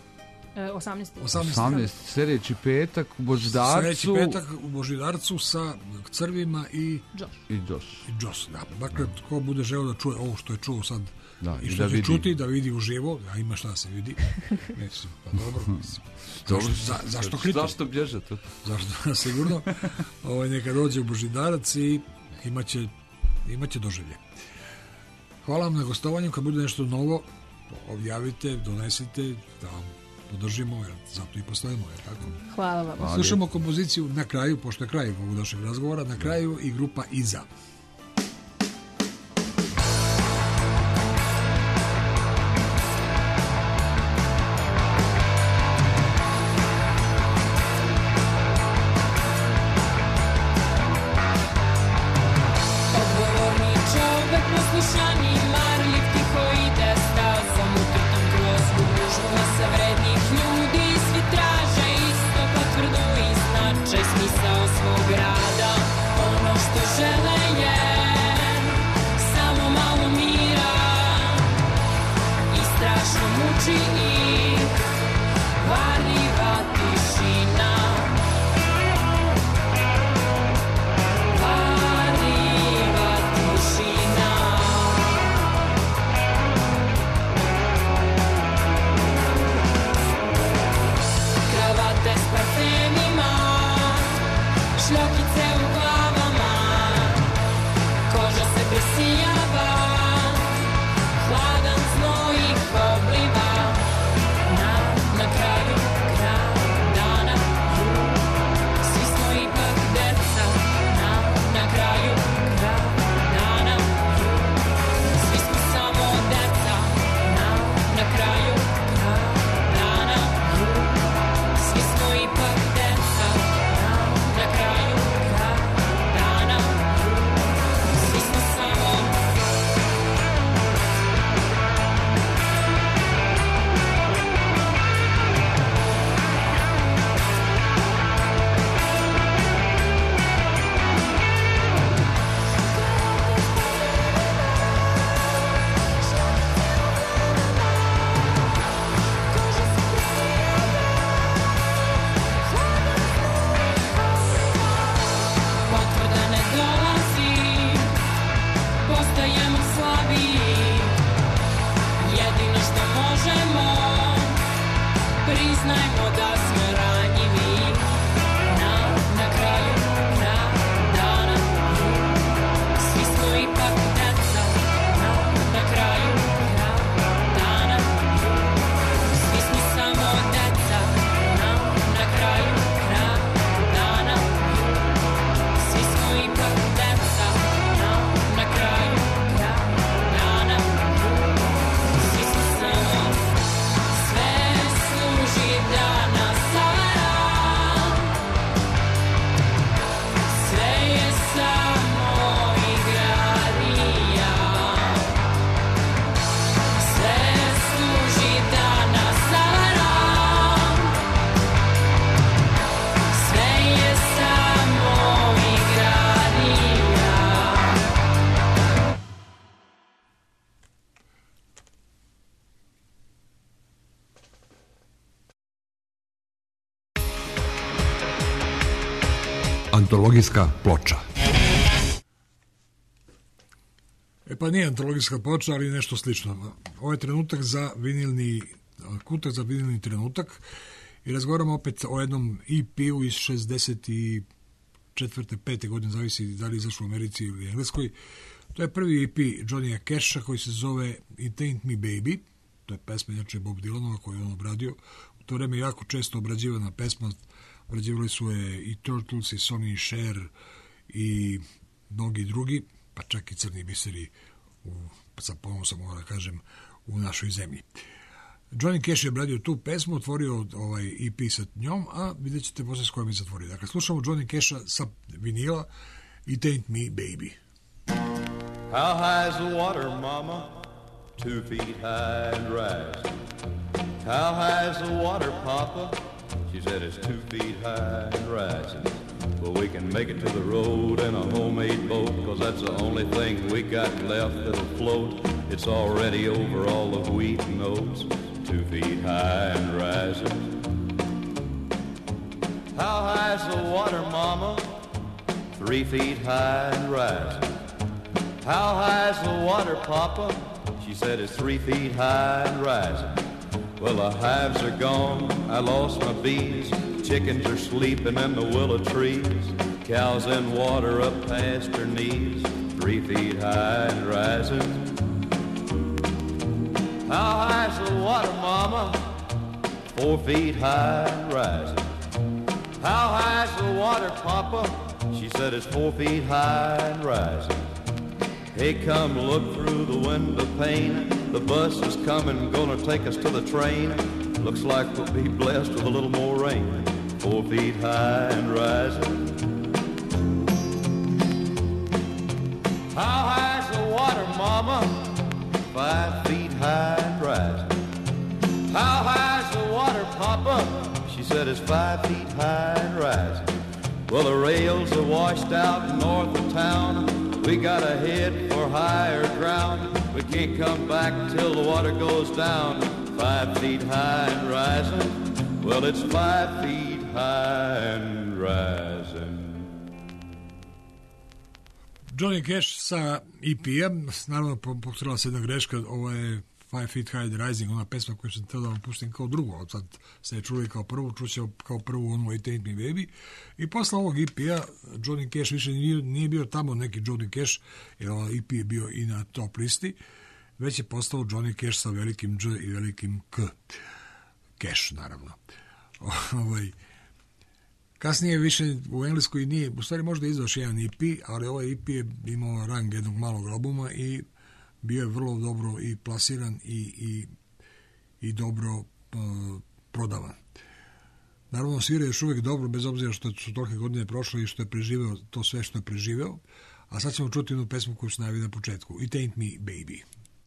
18. Sljedeći petak u Božidarcu. Sljedeći petak u Božidarcu sa Crvima i Josh. Da. Dakle, ko bude želeo da čuje ovo što je čuo sad i što će čuti, da vidi uživo, a ima šta da se vidi. Mislim, pa dobro. Zašto kriti? Zašto bježete? Zašto, sigurno. Neka dođe u Božidarac i imaće doživlje. Hvala vam na gostovanju, kad bude nešto novo, objavite, donesite, da vam podržimo, jer zato i postavimo, je tako? Hvala vam. Slušamo kompoziciju na kraju, pošto je kraj ovog našeg razgovora, na kraju i grupa Iza. Antologijska ploča. Pa nije antologijska ploča, ali nešto slično. Ovo je trenutak za vinilni kutak, za vinilni trenutak i razgovaramo opet o jednom EP-u iz 64. 5. godine, zavisi da li izašlo u Americi ili Engleskoj. To je prvi EP Johnnyja Casha koji se zove It Ain't Me Baby. To je pesma inače Bob Dylanova koju je on obradio. U to vreme jako često obrađivana pesma. Obrađivali su je i Turtles, i Sonny i Cher i mnogi drugi, pa čak i Crni biseri, sa ponosom mogu da kažem, u našoj zemlji. Johnny Cash je obradio tu pesmu, otvorio ovaj EP sa njom, a vidjet ćete posle s kojom je zatvorio. Dakle, slušamo Johnny Casha sa vinila It Ain't Me Baby. How high's the water, mama? 2 feet high and rising. How high's the water, papa? She said it's 2 feet high and rising. Well, we can make it to the road in a homemade boat, 'cause that's the only thing we got left that'll float. It's already over all the wheat and oats, 2 feet high and rising. How high's the water, mama? 3 feet high and rising. How high's the water, papa? She said it's 3 feet high and rising. Well, the hives are gone, I lost my bees. Chickens are sleeping in the willow trees. Cows in water up past her knees, 3 feet high and rising. How high's the water, mama? 4 feet high and rising. How high's the water, papa? She said it's 4 feet high and rising. Hey, come look through the window pane. The bus is coming, gonna take us to the train. Looks like we'll be blessed with a little more rain. 4 feet high and rising. How high's the water, mama? 5 feet high and rising. How high's the water, papa? She said it's 5 feet high and rising. Well, the rails are washed out north of town. We gotta head for higher ground. We can't come back till the water goes down. 5 feet high and rising. Well, it's 5 feet high and rising. Johnny Cash sa EP-a, naravno postojala se jedna greška, ovo je 5 Feet High and Rising, ona pesma koju sam teo da vam pustim kao drugu, od sad ste je čuli kao prvu, čuće kao prvu onu It Ain't Me Baby, i posle ovog EP-a Johnny Cash više nije bio tamo neki Johnny Cash, jer ovaj EP je bio i na top listi, već je postao Johnny Cash sa velikim J i velikim K. Cash, naravno. Kasnije više u Engleskoj nije, u stvari možda izvaš jedan EP, ali ovaj EP je imao rang jednog malog albuma i bio je vrlo dobro i plasiran i dobro prodavan. Naravno, svira još uvijek dobro, bez obzira što su tolike godine prošle i što je preživeo to sve što je preživeo. A sad ćemo čuti jednu pesmu koju se najavi na početku. It Ain't Me Baby.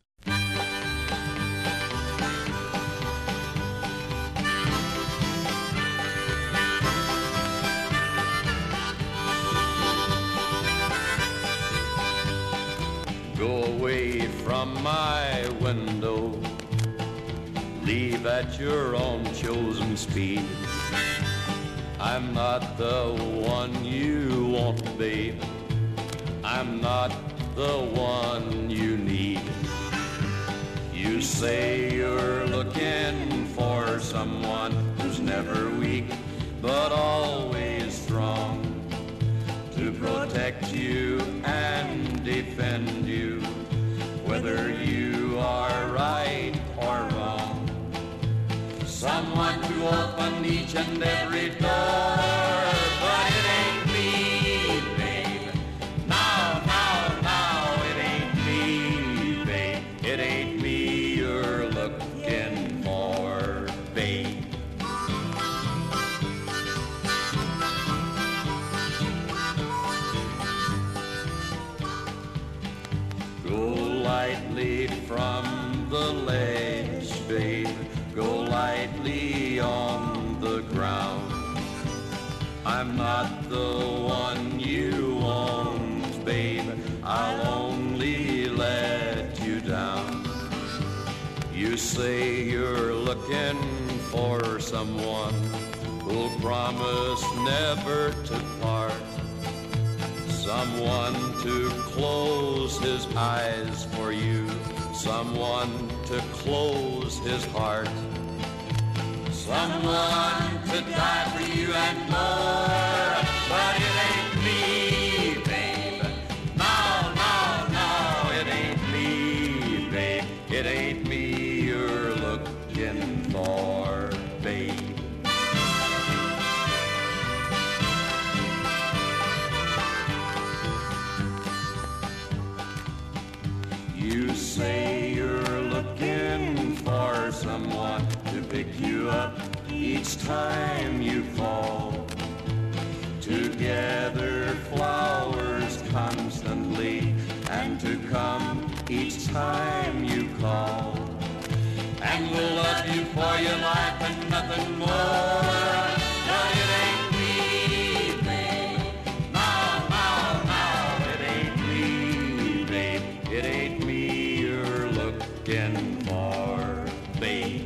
Go away from my window, leave at your own chosen speed. I'm not the one you want, babe. I'm not the one you need. You say you're looking for someone who's never weak, but always strong, to protect you and defend you, whether you are right or wrong. Someone to open each and every door, but it ain't me, babe. No, no, no, it ain't me, babe. It ain't me you're looking for, babe. Lightly from the ledge, babe. Go lightly on the ground. I'm not the one you want, babe. I'll only let you down. You say you're looking for someone who'll promise never to part. someone to close his eyes for you, someone to close his heart, someone to die for you and more, but it ain't me, babe. No, no, no, it ain't me, babe. It ain't me you're looking for, babe. You say you're looking for someone to pick you up each time you fall, to gather flowers constantly and to come each time you call, and will love you for your life and nothing more. But it ain't me, babe. No, no, no, it ain't me, babe. It ain't me you're looking for, babe.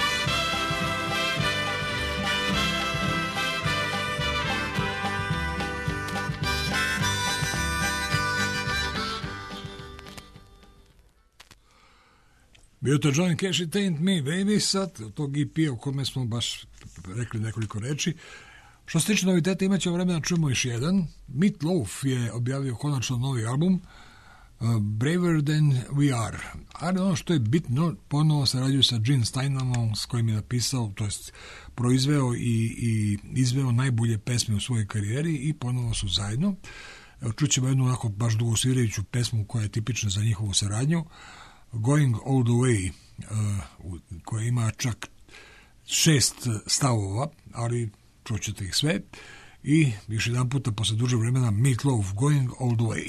Bio to Johnny Cash i Taint Me Baby, sad tog EP o kome smo baš rekli nekoliko reči. Što se tiče noviteta, imat ćemo vremena, čujemo još jedan. Meat Loaf je objavio konačno novi album, Braver Than We Are. Ali ono što je bitno, ponovo sarađuju sa Gene Steinmanom, s kojim je napisao, to jest proizveo i izveo najbolje pesme u svojoj karijeri i ponovo su zajedno. Čućemo jednu onako baš dugosvirajuću pesmu koja je tipična za njihovu saradnju, Going All The Way, koja ima čak 6 stavova, ali čućete ih sve. I još jedan puta, posle duže vremena, Meat Loaf, Going All The Way.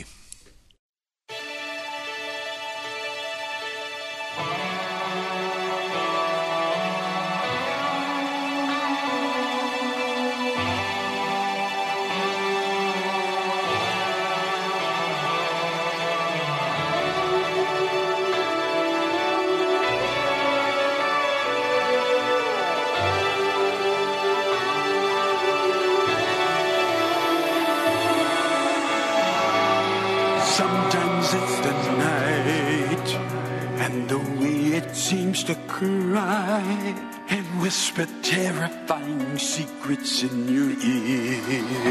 Sometimes it's the night, and the way it seems to cry and whisper terrifying secrets in your ear.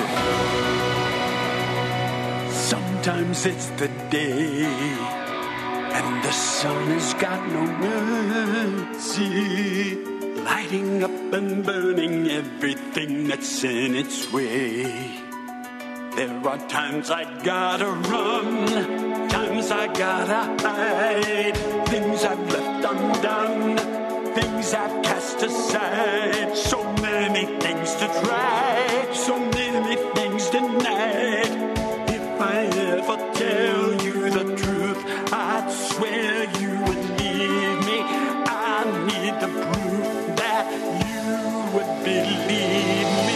Sometimes it's the day, and the sun has got no mercy, lighting up and burning everything that's in its way. There are times I gotta run, times I gotta hide, things I've left undone, things I've cast aside, so many things to try, so many things denied. If I ever tell you the truth, I'd swear you would leave me. I need the proof that you would believe me.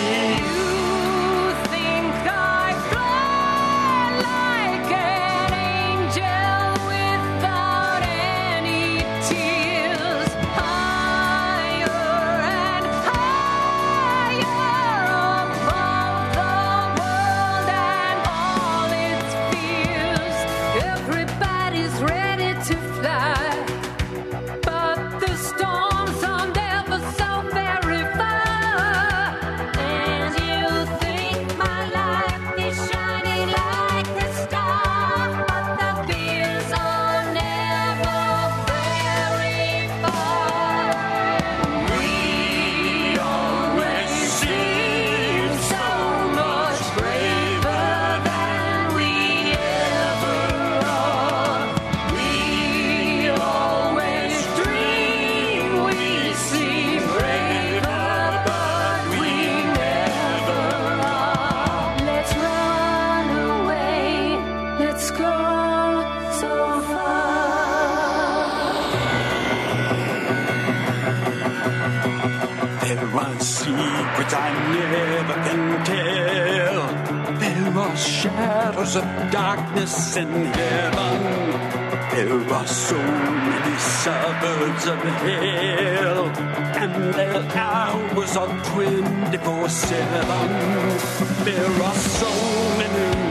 Secrets I never can tell. There are shadows of darkness in heaven. There are so many suburbs of hell, and their hours are 24/7. There are so many rooms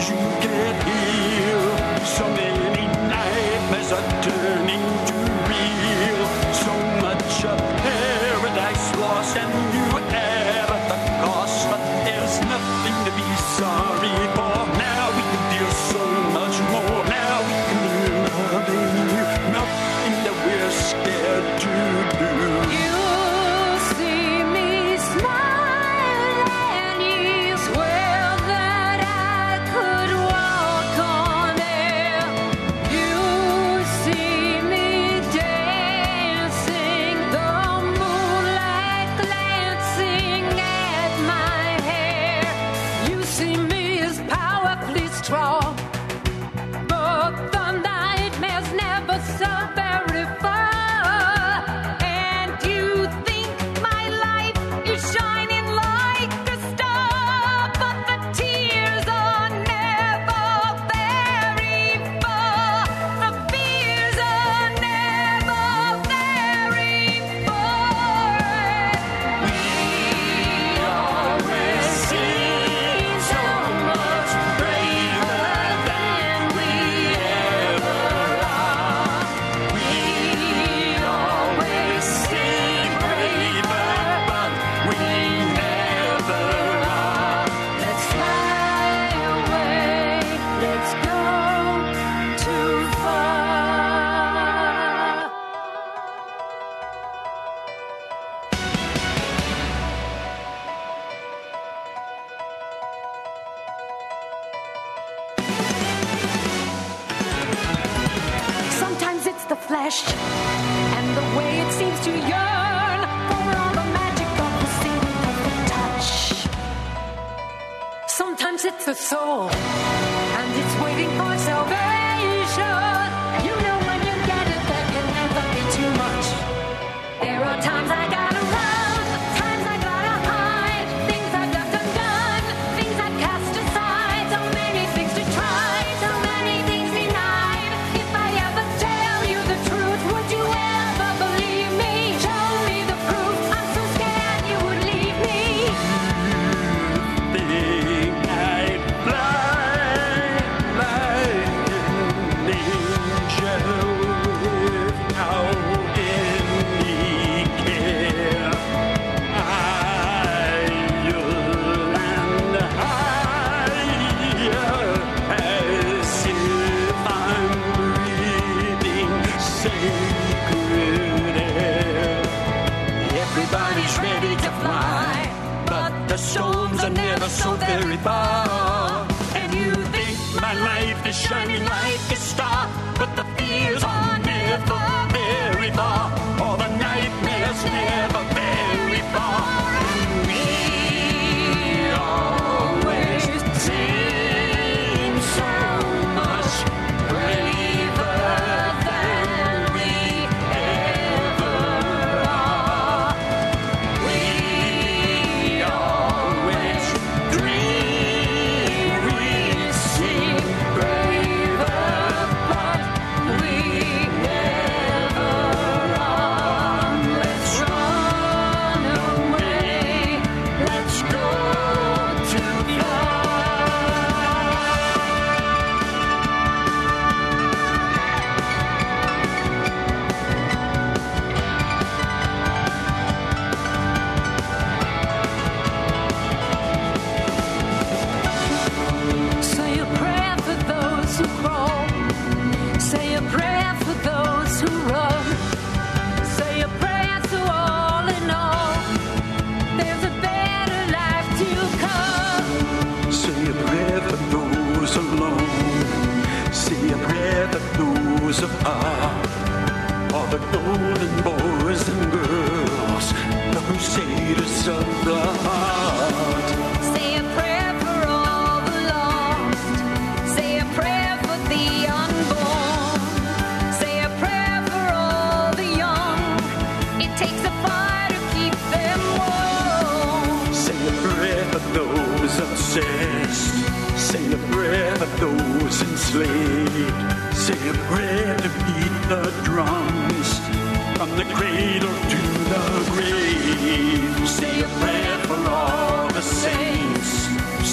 you get here. So many nightmares are turning to real. So much of paradise lost and you add at the cost. But there's nothing to be sorry for. Now we can feel so much more. Now we can love you. Nothing that we're scared to do. You see me smile and you swear that I could walk on air. You see me dancing, the moonlight glancing at my hair. You see me as powerfully strong, but the nightmares never so very far. And you think my life is shining like a star, but the tears are never very far. The fears are never very far. We always seem so much braver than we ever are. We always seem braver, but we never are. Let's fly away. Let's go too far. Sometimes it's the flesh and the way it seems to yearn for all the magic of the single perfect touch. Sometimes it's the soul and it's waiting for salvation. You know when you get it, there can never be too much. There are times I gotta run, times I gotta hide, things I've left undone, things I've cast aside, so many things to try, so many things denied. If I ever tell you the truth, would you ever believe me? Show me the proof, I'm so scared you would leave me. Think I'd fly like an angel without any care. Higher and higher, as if I'm breathing sacred air. Everybody's ready to fly, but the storms are never so very far. And you think my life is shining like a star, but the fears are never very far. All the nightmares never very far. We always seem so much braver than we ever are. We always dream we seem braver, but we never are. Let's run away. Let's go too far. Say a prayer for those who crawl. Say a prayer for those who run. Say a prayer to all in all. There's a better life to come. Say a prayer for those alone. Say a prayer for those apart. All the golden boys and girls, the crusaders of the heart. Say a prayer for all the lost. Say a prayer for the unborn. Say a prayer for all the young. It takes a fire to keep them warm. Say a prayer for those obsessed. Say a prayer for those enslaved. Say a prayer to beat the drums from the cradle to the grave. Say a prayer for all the saints.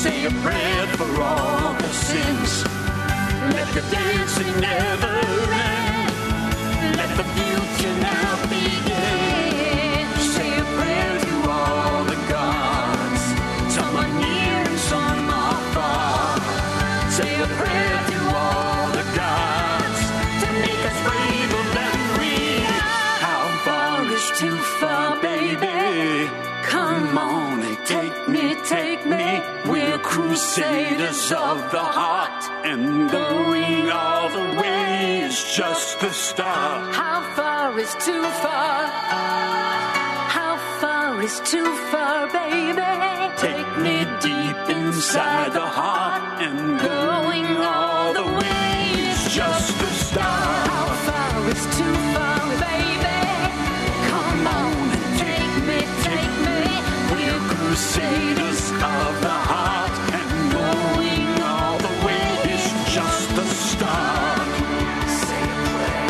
say a prayer for all the sins. Let the dancing never end. Let the future now begin. Say a prayer to all the gods. Some are near and some are far. Say a prayer to all the gods to make us braver than free. How far is too far, baby? Come on and take me, take me. We're crusaders of the heart, and going all the way is just the start. How far is too far? How far is too far, baby? Take me deep inside the heart, and going all the way is just the start. How far is too far, baby? Come on and take me, take me. We're crusaders of the heart, and going all the way is just the start. Say a prayer.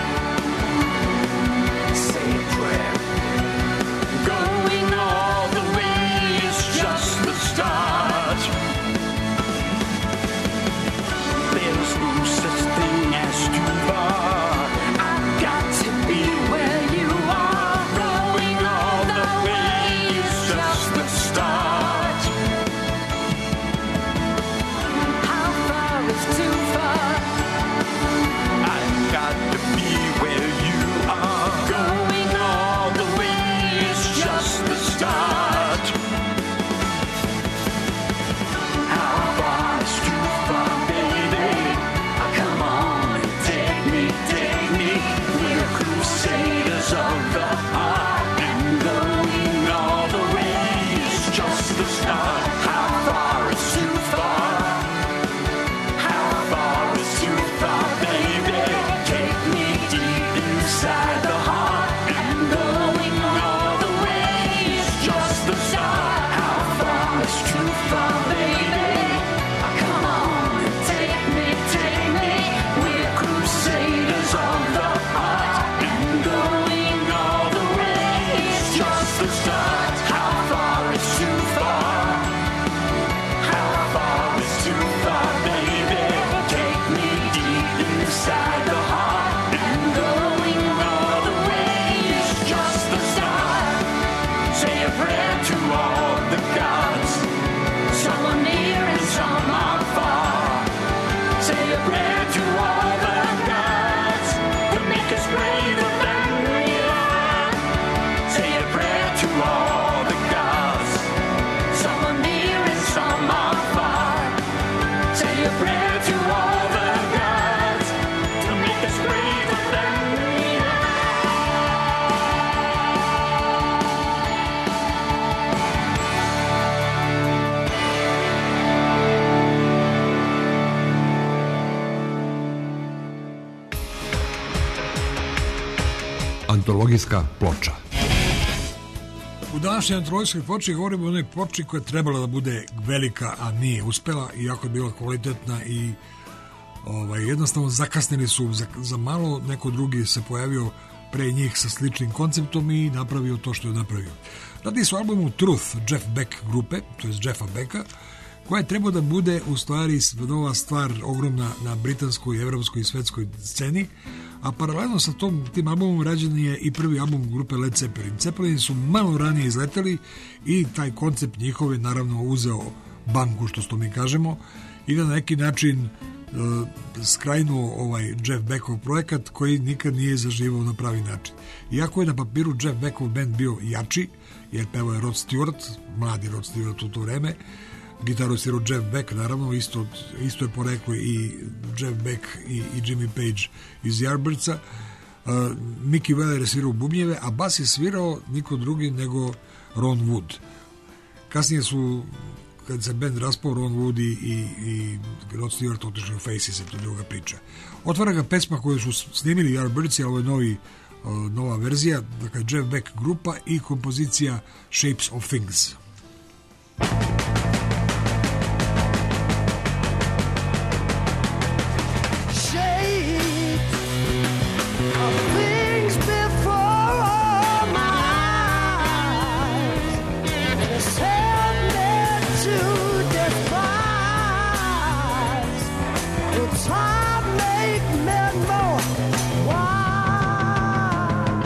Say a prayer. Going all the way is just the start. There's no such thing as too far. I've got to be where you are. Going all the way is just the start. How far is too far? I've got to be where you are. Going all the way is just the start. How far is too far, baby? Come on and take me, take me. We're crusaders of the heart, and going all the way is just the start. How far is too far? How far is too far, baby? Take me deep inside the heart, and going all the way is just the start. How far is too far, baby? Come on and take me, take me. We're crusaders of the heart, and going all the way is just the start. How far is too far? How far is too far, baby? Take me deep inside the heart, and going all the way is just the start. Say a prayer to all the gods. Some are near and some are far. Say a prayer to all the gods to make us braver than we are. Say a prayer to all the gods. Some are near and some are far. Say a prayer to all the gods to make us braver than we are. Antologijska ploča. U današnjoj antologijskoj ploči govorimo o onoj ploči koja je trebala da bude velika, a nije uspela, iako je bila kvalitetna i jednostavno zakasnili su za malo, neko drugi se pojavio pre njih sa sličnim konceptom i napravio to što je napravio. Radi se o albumu Truth Jeff Beck grupe, to je Jeffa Becka, koja je trebao da bude u stvari nova stvar ogromna na britanskoj, evropskoj i svetskoj sceni, a paralelno sa tim albumom rađen je i prvi album grupe Led Zeppelin. Zeppelin su malo ranije izleteli i taj koncept njihove naravno uzeo banku, što to mi kažemo, i na neki način skrajnuo ovaj Jeff Beckov projekat koji nikad nije zaživao na pravi način. Iako je na papiru Jeff Beckov band bio jači, jer pevao je Rod Stewart, mladi Rod Stewart u to vreme, gitaru svirao Jeff Beck, naravno, isto je poreklo i Jeff Beck i Jimmy Page iz Yardbirdsa. Mickey Weller je svirao bubnjeve, a bas je svirao niko drugi nego Ron Wood. Kasnije su, kad se band raspao, Ron Wood i Rod Stewart otišli u Faces, to je druga priča. Otvara ga pesma koju su snimili Yardbirdsi, a ovo je nova verzija, dakle Jeff Beck grupa i kompozicija Shapes of Things. Just time make me more wild.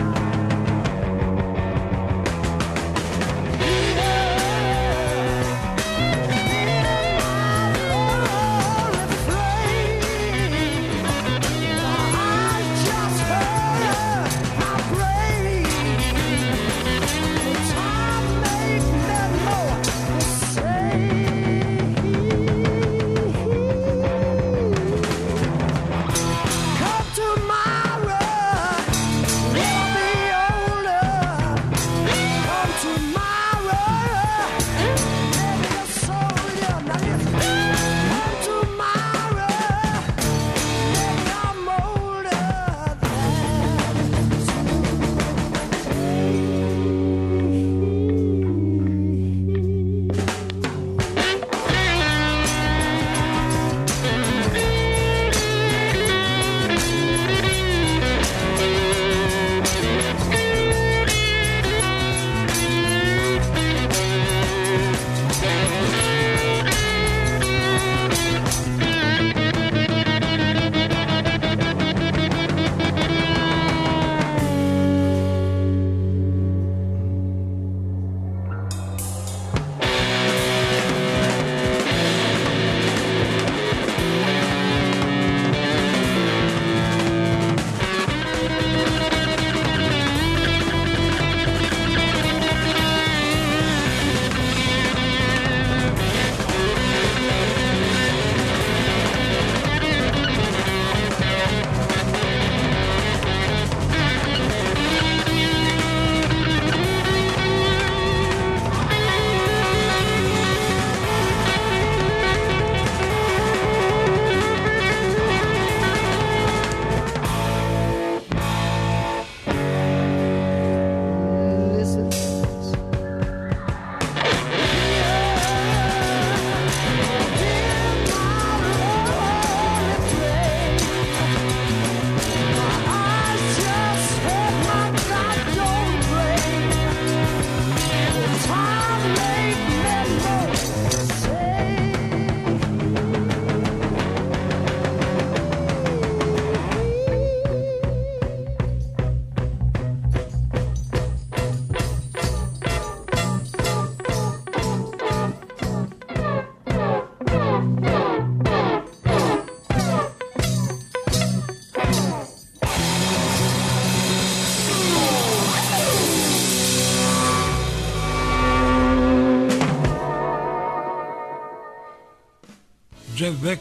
Jeff Beck,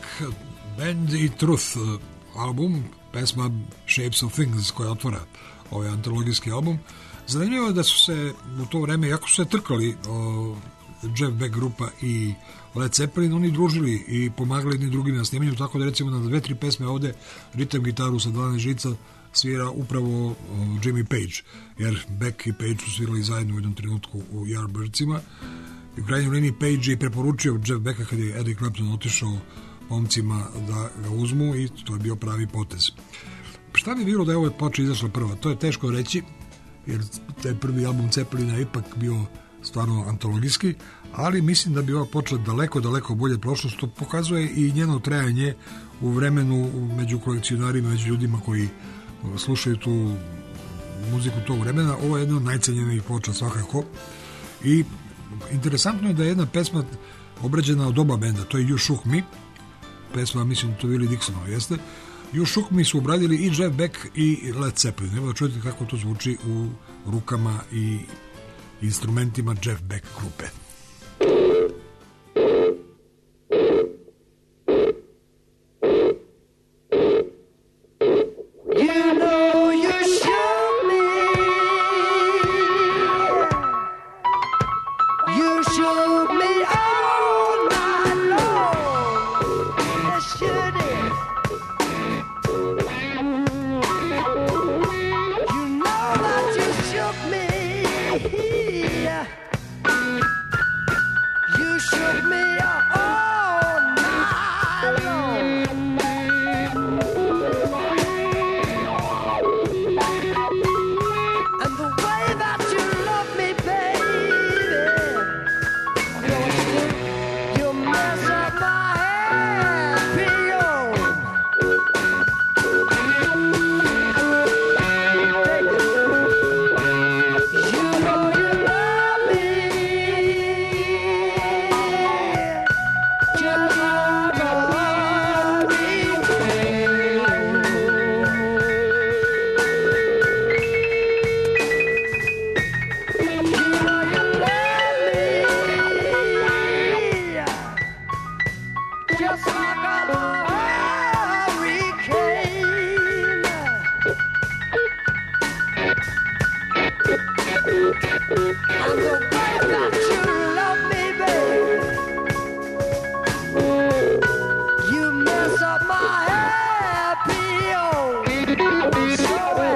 Band i Truth album, pesma Shapes of Things koja otvara ovaj antologijski album. Zanimljivo je da su se u to vreme, jako su se trkali Jeff Beck grupa i Led Zeppelin, oni družili i pomagali jedni drugim na snimanju, tako da recimo na 2-3 pesme ovde ritam gitaru sa 12 žica svira upravo Jimmy Page, jer Beck i Page su svirali zajedno u jednom trenutku u Yardbirdsima. I u krajnjoj liniji Page je preporučio Jeff Becka kad je Eric Clapton otišao momcima da ga uzmu i to je bio pravi potez. Šta bi bilo da je ovo ploča izašla prva? To je teško reći, jer taj prvi album Zeppelina je ipak bio stvarno antologijski, ali mislim da bi ova ploča daleko bolje prošla, što pokazuje i njeno trajanje u vremenu među kolekcionarima, među ljudima koji slušaju tu muziku tog vremena. Ovo je jedna od najcenjenijih ploča svakako. I interesantno je da je jedna pesma obrađena od oba benda, to je You Shook Me, pesma, mislim, to Willie Dixonova jeste. You Shook Me su obradili i Jeff Beck i Led Zeppelin. Evo da čujete kako to zvuči u rukama i instrumentima Jeff Beck grupe. You know you shook me. You shook me all night long. Yes, you did. You know that you shook me. just like a hurricane. And the way that you love me, babe, you mess up my happy home. So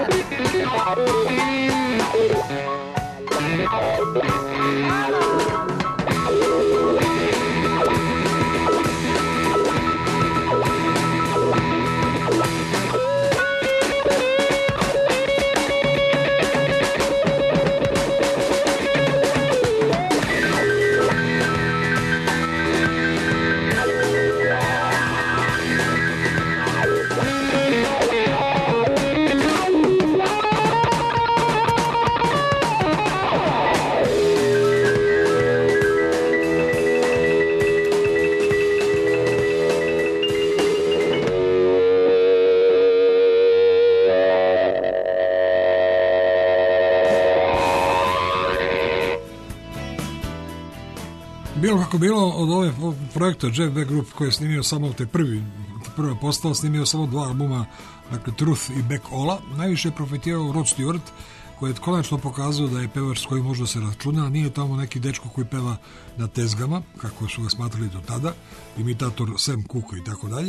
Bilo kako bilo, od ove projekta Jeff Beck Group koji je snimio samo te prva postava, snimio samo 2 albuma, dakle Truth i Back Ola, najviše je profitirao Rod Stewart, koji je konačno pokazao da je pevač s kojim može se računa, a nije tamo neki dečko koji peva na tezgama, kako su ga smatrali do tada, imitator Sam Cooke i tako dalje.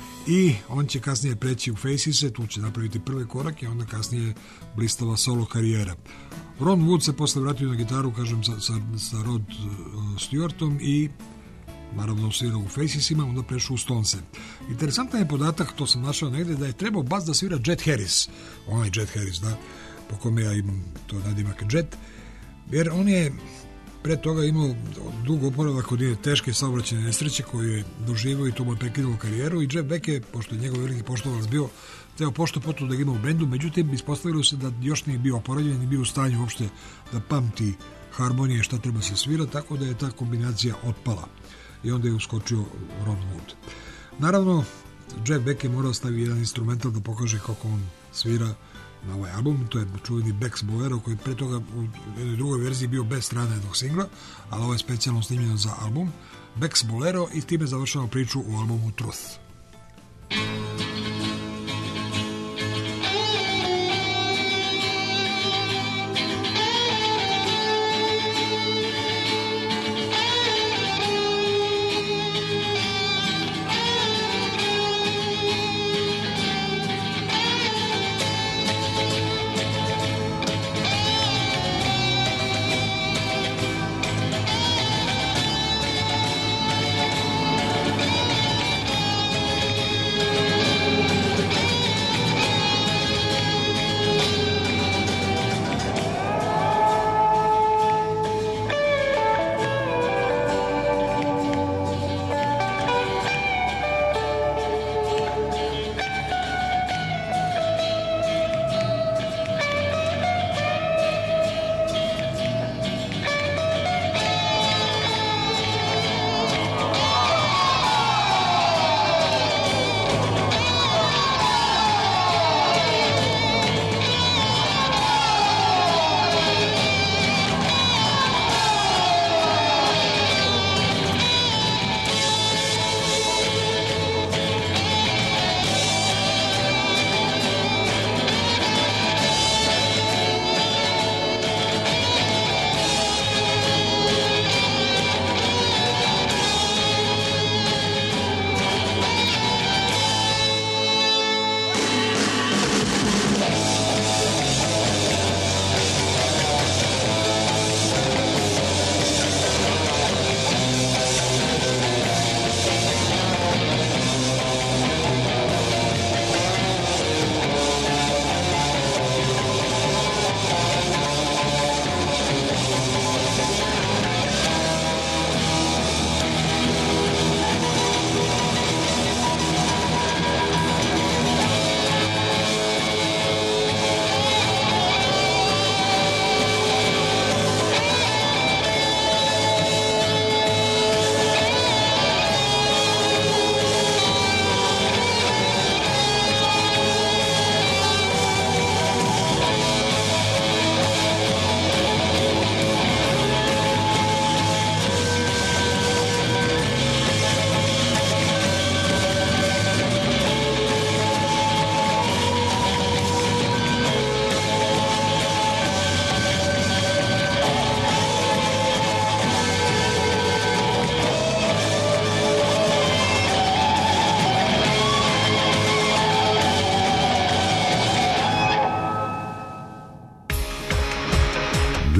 I on će kasnije preći u Faces-e, tu će napraviti prve korake, i onda kasnije blistava solo karijera. Ron Wood se posle vratio na gitaru, kažem, sa Rod Stewartom i naravno svirao u Faces-ima, onda prešao u Stones-e. Interesantan je podatak, to sam našao negde, da je trebao bas da svira Jet Harris, onaj Jet Harris, da, po kome ja imam to nadimak Jet, jer on je pre toga imao dugo oporavak od jedne teške saobraćajne nesreće koju je doživio i to mu je prekinulo karijeru, i Jeff Beck je, pošto je njegov veliki poštovalac bio, teo pošto potom da ga ima u bendu, međutim ispostavilo se da još nije bio oporavljen, nije bio u stanju uopšte da pamti harmonije šta treba se svira, tako da je ta kombinacija otpala i onda je uskočio Ron Wood. Naravno, Jeff Beck je morao staviti jedan instrumental da pokaže kako on svira na ovaj album, to je čuveni Beck's Bolero, koji pre toga u jednoj drugoj verziji bio bez strane jednog singla, ali ovo je specijalno snimljeno za album Beck's Bolero, i time završamo priču u albumu Truth.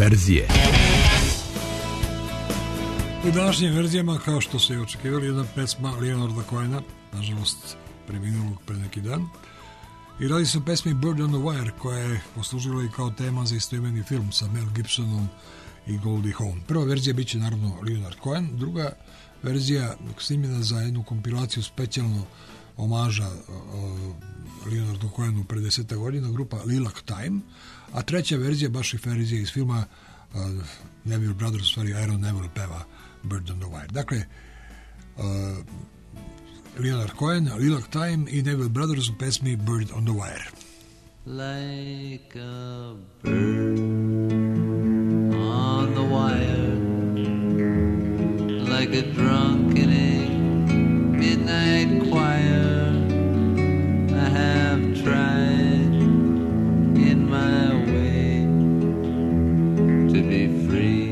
verzije. U današnjim verzijama, kao što ste i očekivali, jedna pesma Leonarda Cohena, nažalost preminulog pre neki dan. I radi se o pesmi Bird on the Wire, koja je poslužila i kao tema za istoimeni film sa Mel Gibsonom i Goldie Hawn. Prva verzija bit će naravno Leonard Cohen, druga verzija snimljena za jednu kompilaciju specijalno omaža Leonardu Cohenu pre 10 godina, grupa Lilac Time, a treća verzija, baš i verzija iz filma Neville Brothers, u stvari Aaron Neville peva Bird on the Wire. Dakle, Leonard Cohen, Lilac Time i Neville Brothers u pesmi Bird on the Wire. Like a bird on the wire, like a drunken midnight choir, I have tried in my way to be free.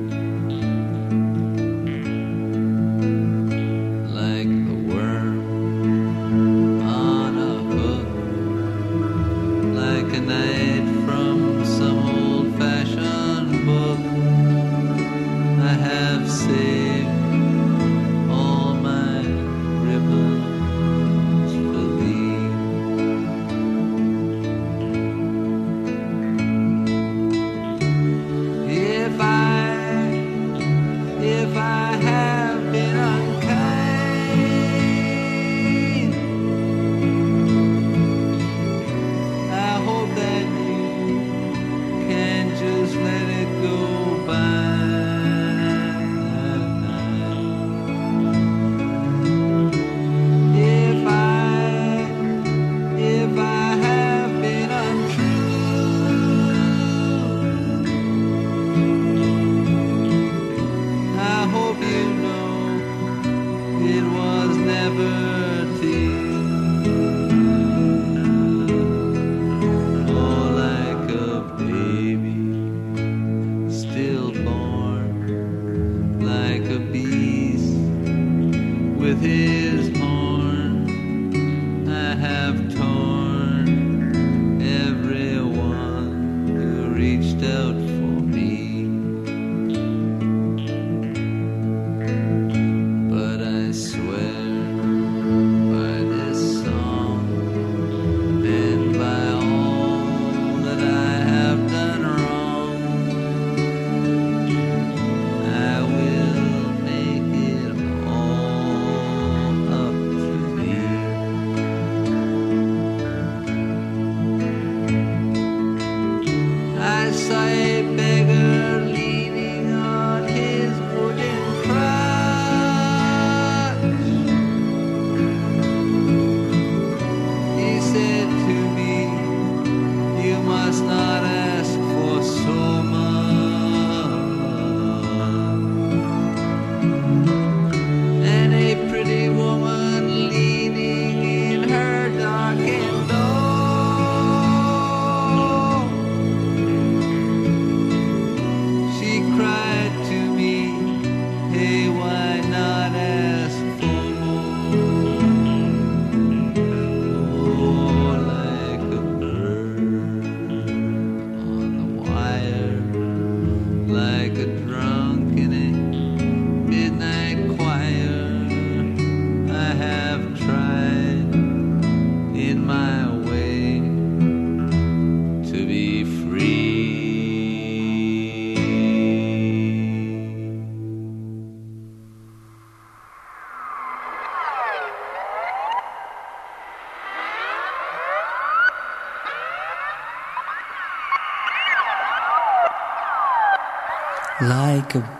Like a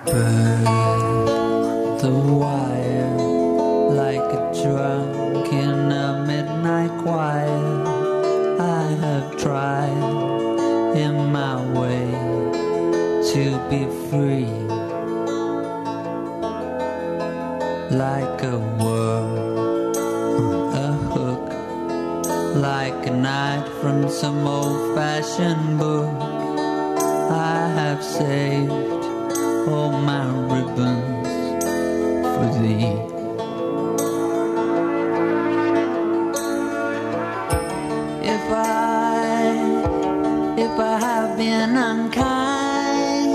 bird, the wire, like a drunk in a midnight choir, I have tried in my way to be free. Like a worm on a hook, like a knight from some old-fashioned book, I have saved all my ribbons for thee. If I have been unkind,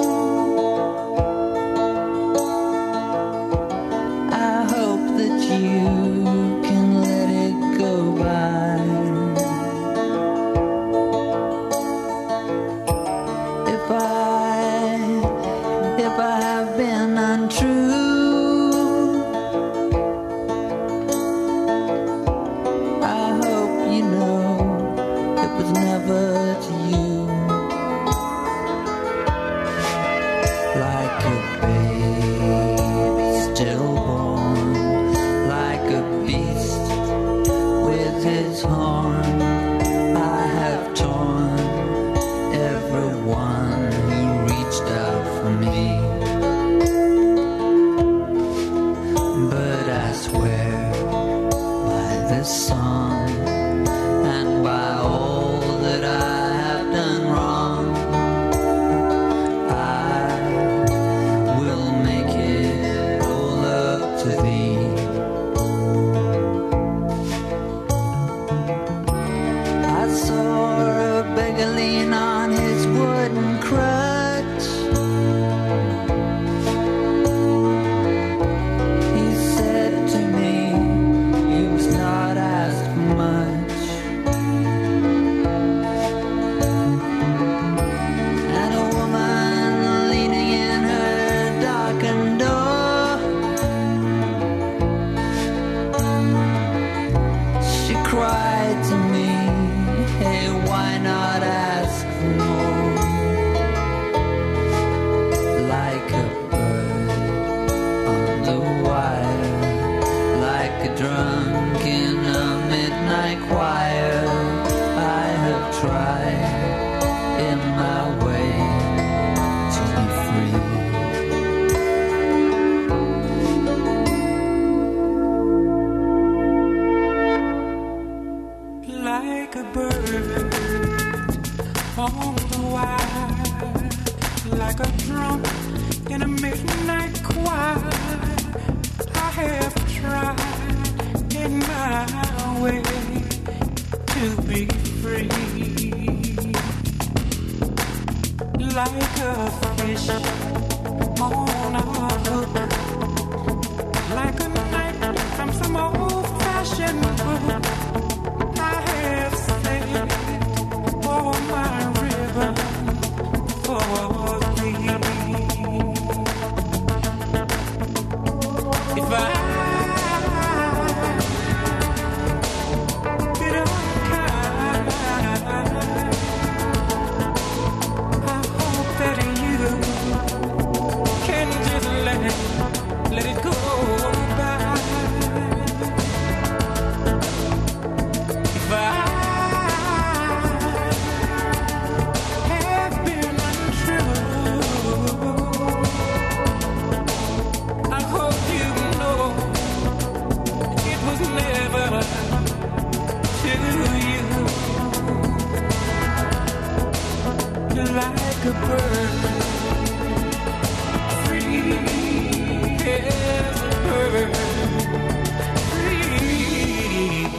this song, and by all that I have done wrong, I will make it all up to thee. I saw a beggar lean on his wooden crutch. He said to me, you must not ask for much. And a woman leaning in her darkened door, she cried to me, hey, why not ask for more? Like a bird on the wire, like a drunk in a midnight choir, I have tried in my way to be free. Like a bird on the wire, like a drum in a midnight choir, I have tried in my way to be free. Like a fish on a hook, like a knight from some old-fashioned book, I have saved all my ribbon for thee. If I be unkind, I hope that you can just let it go by. If I have been untrue, I hope you know it was never to you. Like a bird, free as a bird, free.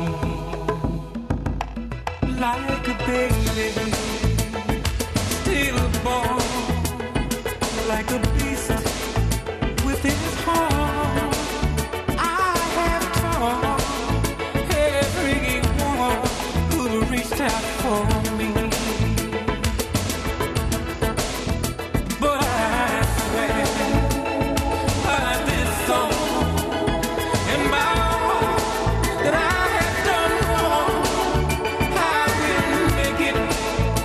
Like a baby, stillborn, like a beast with his horn. I have taught everyone who reached out for me. But I swear by this song and by all that I have done wrong, I will make it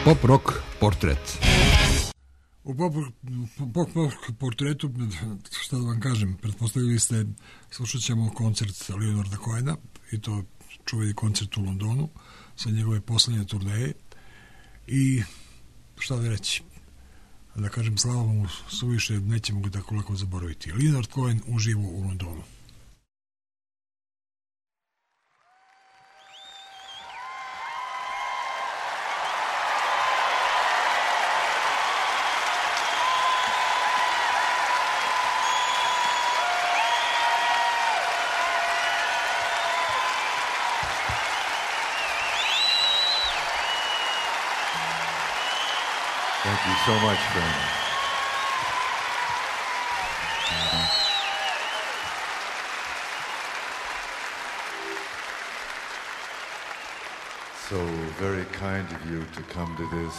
Pop rock portret. U pop portretu, šta da vam kažem, pretpostavili ste, slušat ćemo koncert Leonarda Cohena, i to čuveni koncert u Londonu, sa njegove poslednje turneje, i šta da reći, da kažem, slava mu suviše, nećemo ga tako lako zaboraviti. Leonard Cohen uživo u Londonu. Thank you so much, friend. So very kind of you to come to this.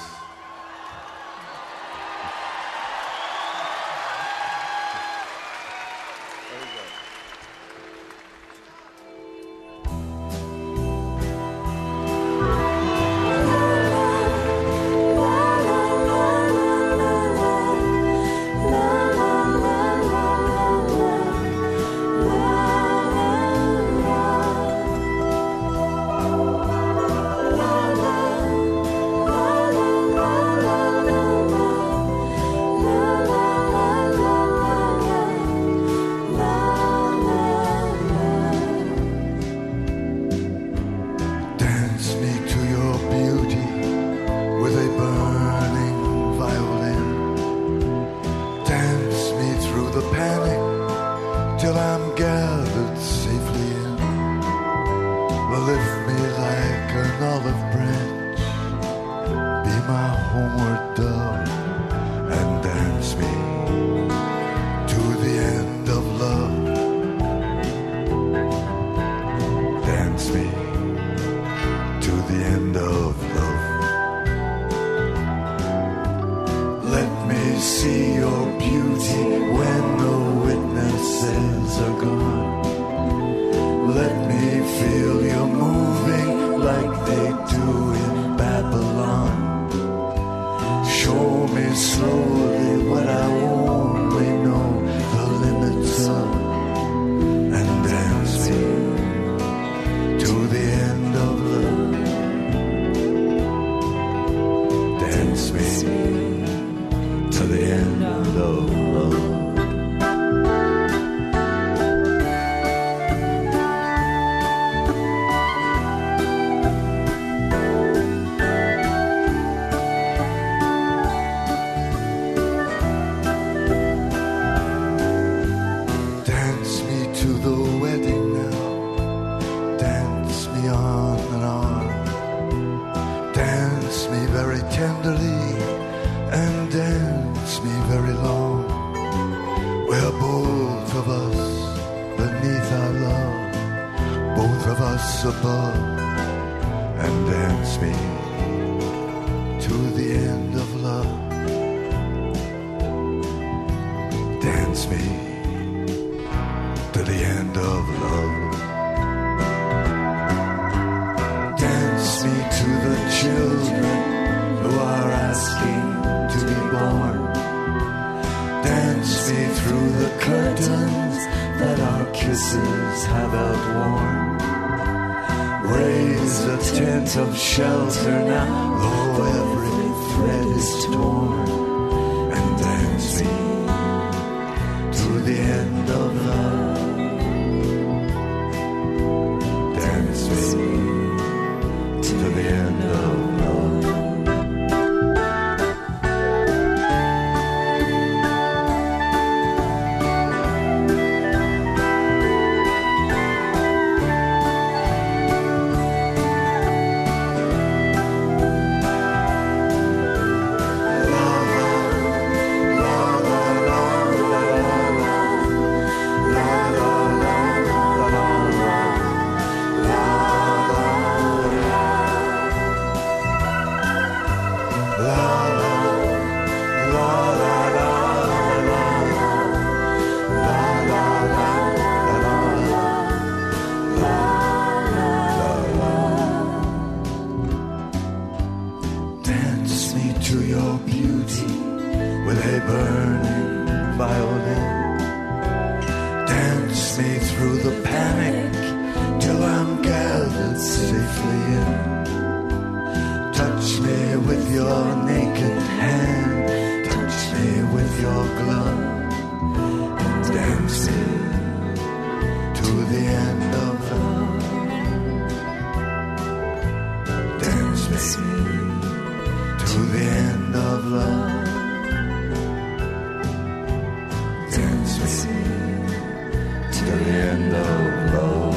Love through the panic till I'm gathered safely in. Touch me with your naked hand, touch me with your glove, and dance me to the end of love. Dance me to the end of love. Dance me to the end of love.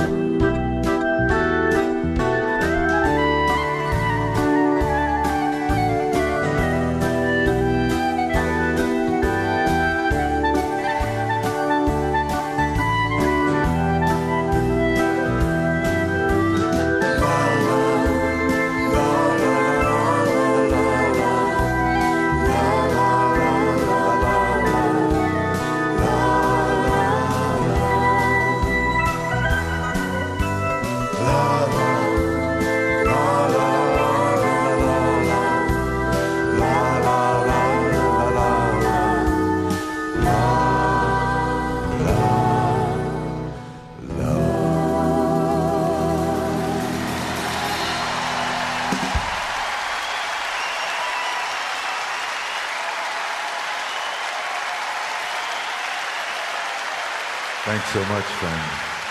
Thanks so much, friend.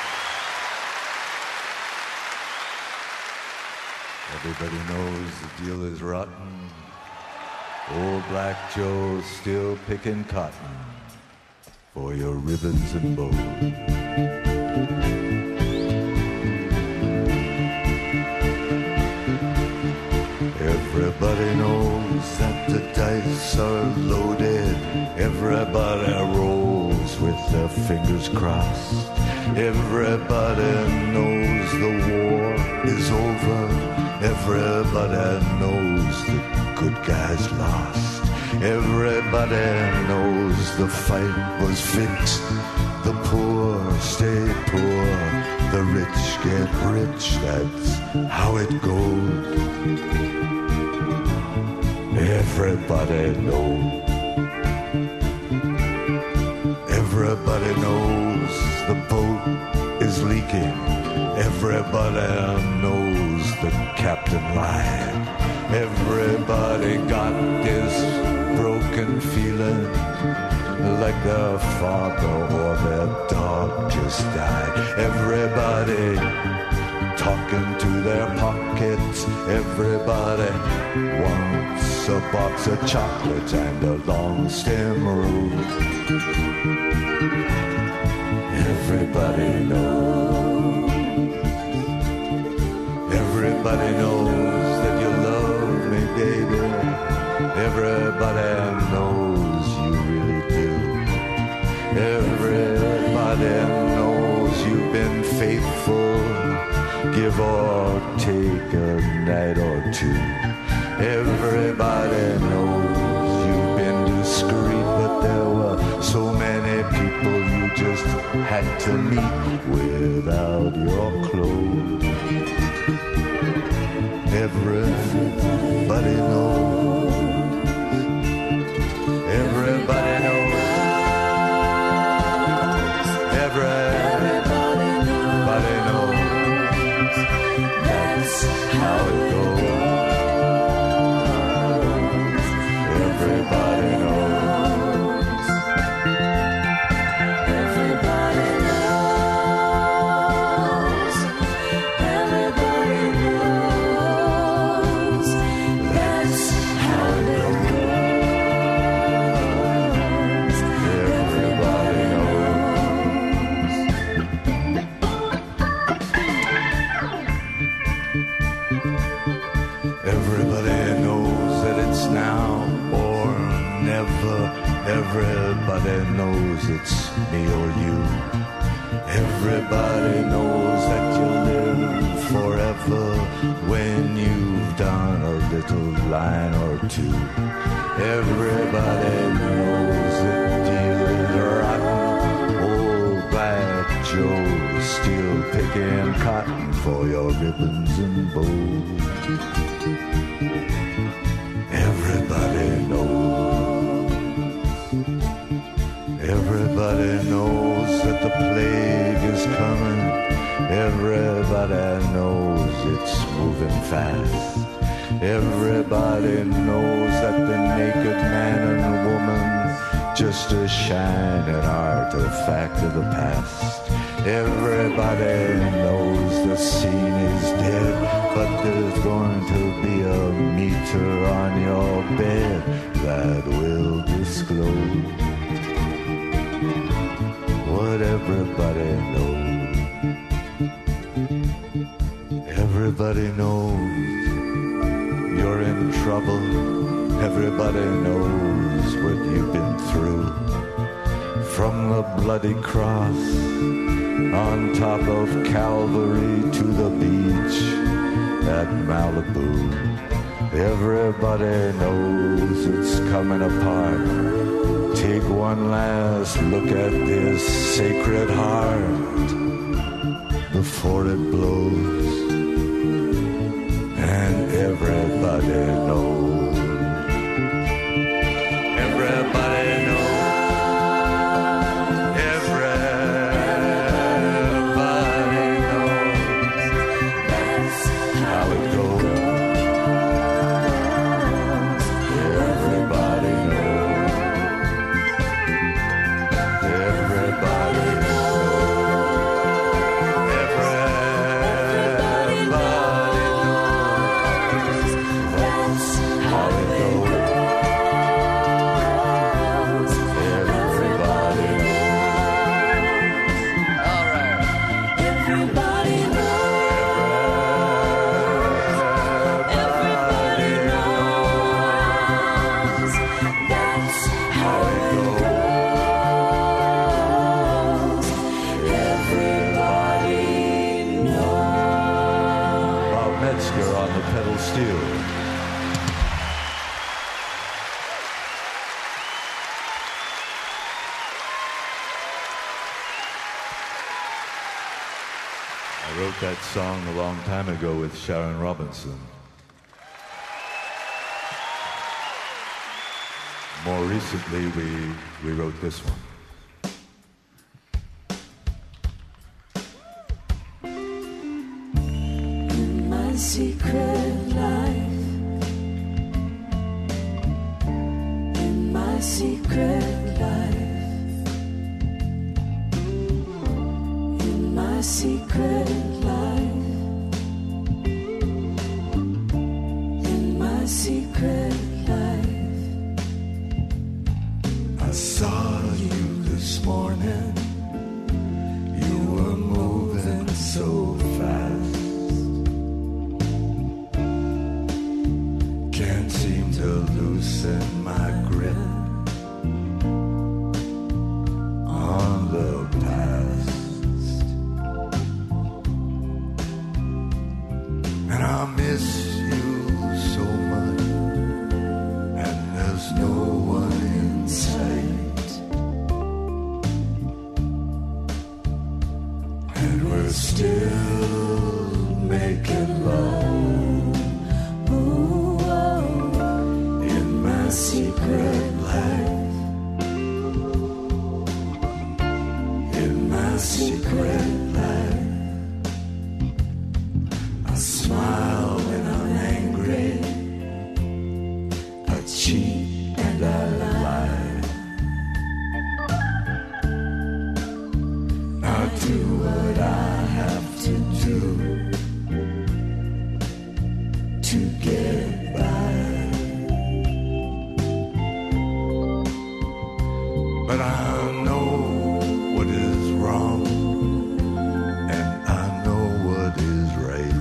Everybody knows the deal is rotten. Old Black Joe's still picking cotton for your ribbons and bows. Everybody knows that the dice are loaded. Everybody rolls with their fingers crossed. Everybody knows the war is over. Everybody knows the good guys lost. Everybody knows the fight was fixed. The poor stay poor, the rich get rich. That's how it goes. Everybody knows. Everybody knows the boat is leaking. Everybody knows the captain lied. Everybody got this broken feeling like their father or their dog just died. Everybody talking to their pockets. Everybody wants a box of chocolates and a long stem rose. Everybody knows. Everybody knows that you love me, baby. Everybody knows you really do. Everybody knows you've been faithful, give or take a night or two. Everybody knows you've been discreet, but there were so many people you just had to meet without your clothes. Everybody knows. Everybody knows. Everybody knows. That's how it goes. Everybody knows. Everybody knows. Everybody knows. That's how it goes. Everybody knows. Everybody knows that it's now or never. Everybody knows it's me or you. Everybody knows that you live forever when you've done a little line or two. Everybody knows the deal is rotten. Old Black Joe's still picking cotton for your ribbons and bows. Everybody knows. Everybody knows that the plague is coming. Everybody knows it's moving fast. Everybody knows that the naked man and woman just a shining artifact of the past. Everybody knows the scene is dead, but there's going to be a meter on your bed that will disclose what everybody knows. Everybody knows you're in trouble. Everybody knows what you've been through. From the bloody cross on top of Calvary to the beach at Malibu. Everybody knows it's coming apart. Take one last look at this sacred heart before it blows. And everybody knows. Everybody knows. That song a long time ago with Sharon Robinson. More recently, we wrote this one. In my secret life, in my secret life, in my secret life. Secret life. I saw you this morning. You were moving so fast. Can't seem to loosen my grip on the past. And I miss so much, and there's no one in sight, and we're still making love. Ooh, oh, in my secret life, in my secret life, I smile when I'm angry. Cheat and I lie. I do what I have to do to get by. But I know what is wrong, and I know what is right.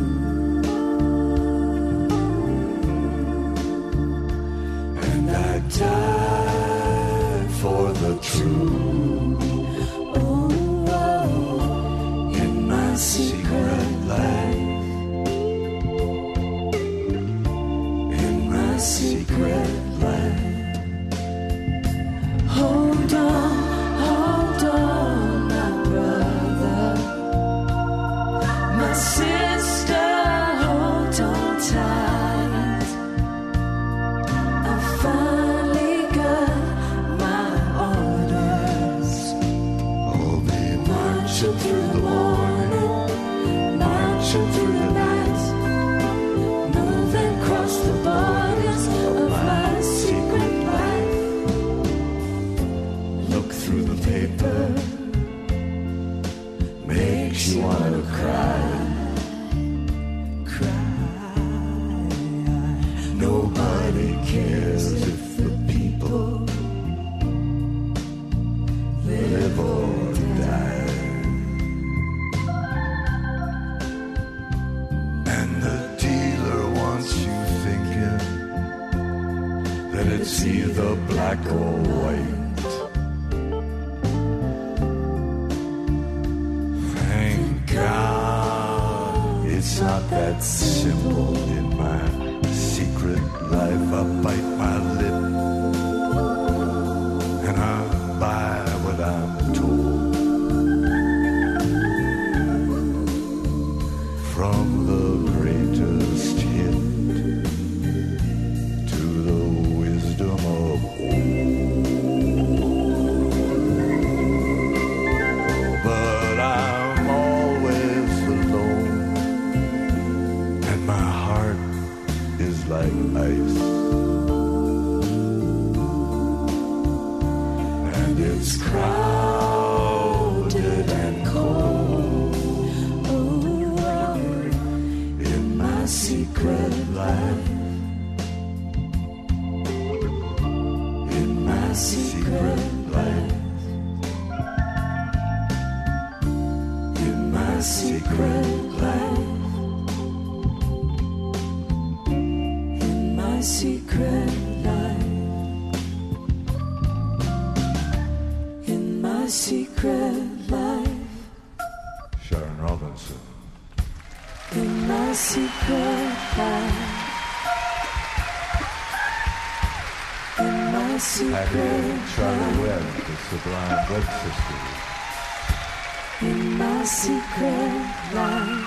I died for the truth. Oh, oh, in my secret life, in my secret life. Hold on, my brother, my sister, hold on tight. Finally got my orders. I'll be marching through the morning you wanna cry. Nobody cares if the people live or die. And the dealer wants you thinking that it's either black or white. Thank God it's not that simple in my secret life. I bite my lip and I buy what I'm told. From the greatest hit to the wisdom of old. But I'm always alone and my heart is like ice, and it's crowded and cold in my secret life, in my secret life, in my secret life. Secret life, in my secret life, Sharon Robinson. In my secret life, in my secret Charlie Webb, the Sublime Web Sisters. In my secret life.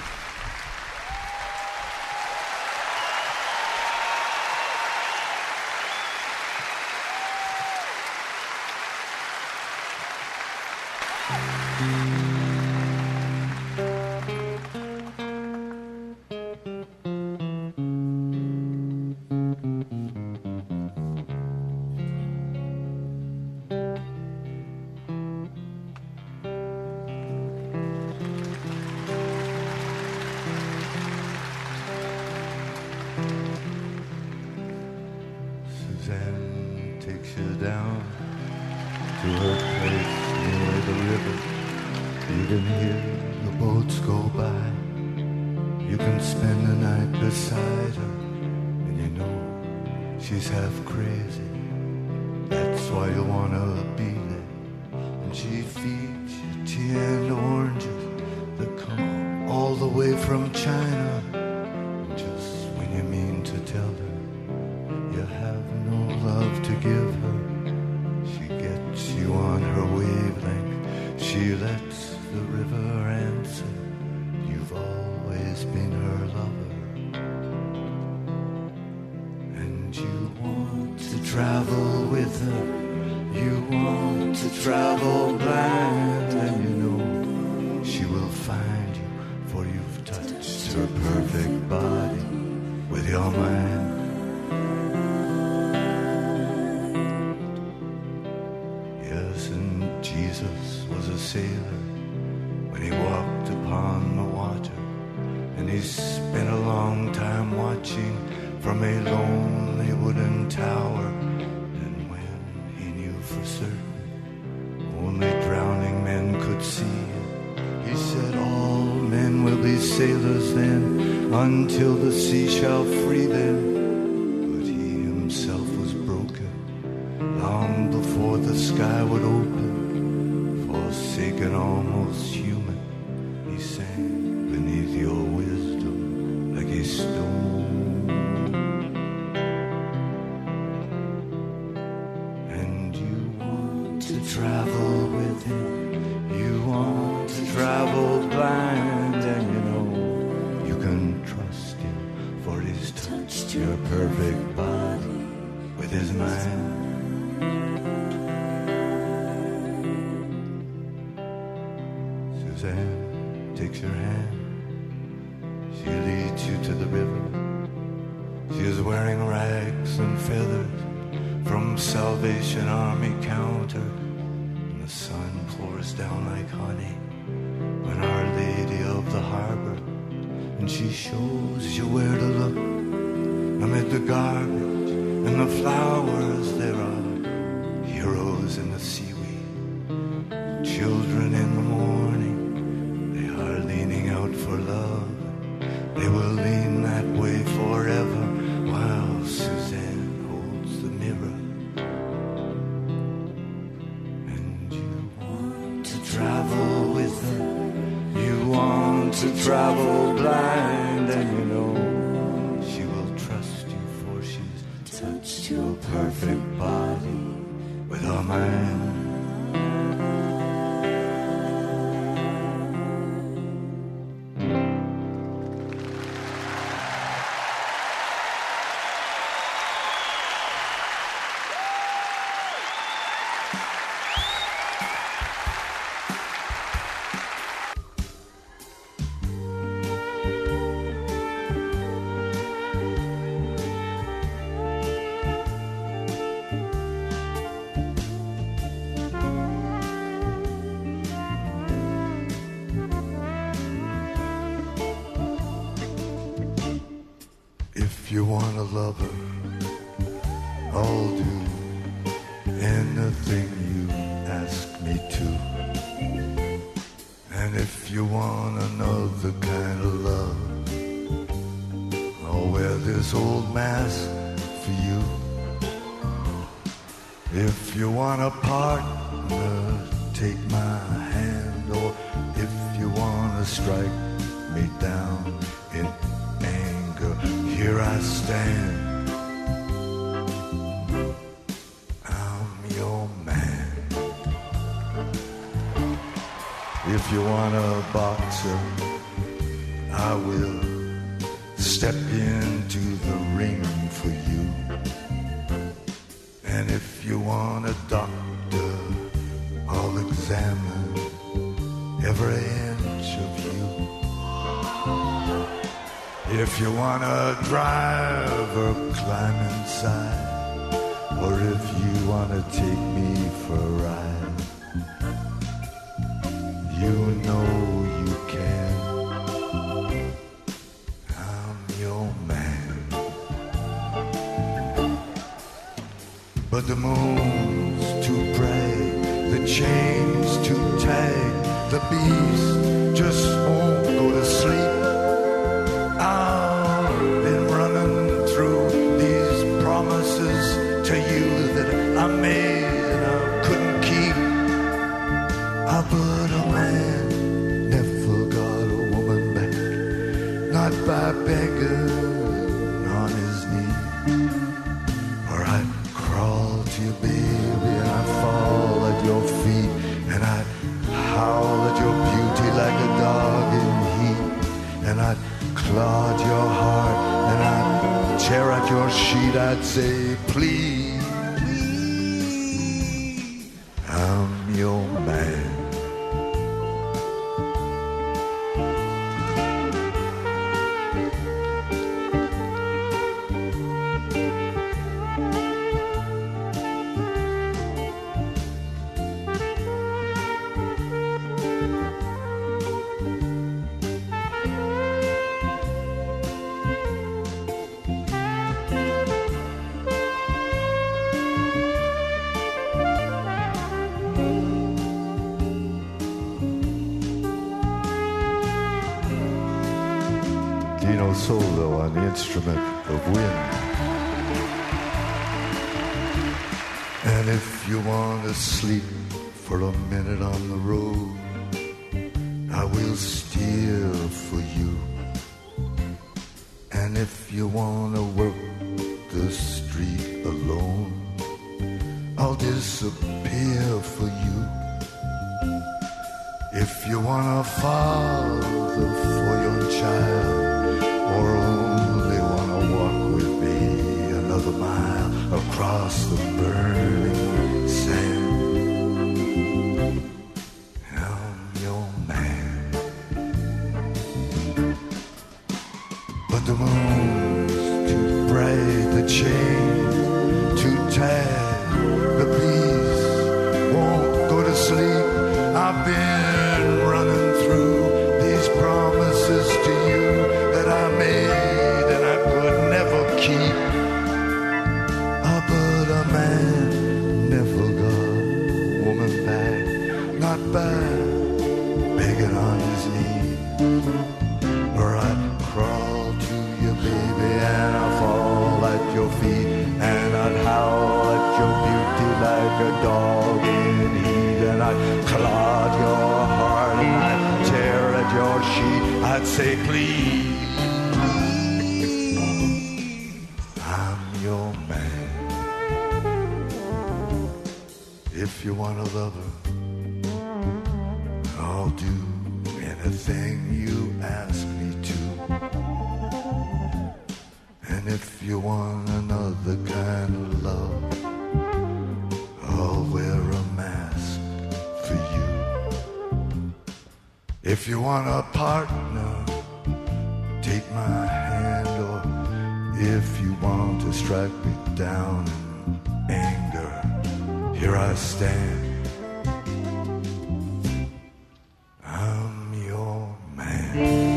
Suzanne takes you down to her place near the river. You can hear the boats go by. You can spend the night beside her, and you know she's half crazy. That's why you wanna be there. And she feeds you tea and oranges that come all the way from China. And just when you mean to tell her you have no love to give her, she gets you on her wavelength. She lets the river answer. You've always been her lover. And you want to travel with her. You want to travel blind. And you know she will find you, for you've touched her perfect body with your mind. Yes, and Jesus was a sailor when he walked upon the water, and he spent a long time watching from a lonely wooden tower. And when he knew for certain only drowning men could see him, he said, all men will be sailors then, until the sea shall free them. But he himself was broken long before the sky would open. Forsaken, almost human, he sank beneath your wisdom like a stone. And you want to travel with him. You want to travel blind, and you know you can trust him, for he's touched your perfect body with his mind. Suzanne takes your hand. She leads you to the river. She is wearing rags and feathers from Salvation Army counter. And the sun pours down like honey when our the garbage and the flowers, there are heroes in the seaweed. Children in the morning, they are leaning out for love. They will lean that way forever while Suzanne holds the mirror. And you want to travel with her, you want to travel blind, and you know she will trust you, for she's touched your perfect body with her mind. If you want a lover, I'll do anything you ask me to. And if you want another kind of love, I'll wear this old mask for you. If you want a partner, take my hand. Or if you want to strike me down in anger, here I stand. I'm your man. If you want a boxer, I will step into the ring for you. And if you want a doctor, I'll examine every inch of you. If you want a driver, climb inside. Or if you want to take me for a ride, you know you can. I'm your man. But the moon's too bright, the chain's too tight, the beast just won't go to sleep. I've been running through these promises to you that I made and I couldn't keep. But a man never got a woman back, not by begging on his knee. Or I'd crawl to you, baby, and I'd fall at your feet, and I'd howl at your beauty like a dog in heat, and I'd claw at your heart, and I'd tear at your sheet. I'd say, please, please, I'm your man. Dino Solo on the instrument of wind. And if you want to sleep for a minute on the road, I will steer for you. And if you want to work the street alone, I'll disappear for you. If you want a father for your child, or only want to walk with me another mile across the burning sand, I'm your man. But the moon's too bright, the chain's too tight, the beast won't go to sleep. I've been running through these promises to you that I made and I could never keep. begging on his knee. Or I'd crawl to you, baby, and I'd fall at your feet, and I'd howl at your beauty like a dog in heat, and I'd clod your heart, and I'd tear at your sheet. I'd say, please, I'm your man. If you want a lover, I'll do anything you ask me to. And if you want another kind of love, I'll wear a mask for you. If you want a partner, take my hand, or if you want to strike me down in anger, here I stand. I'm your man.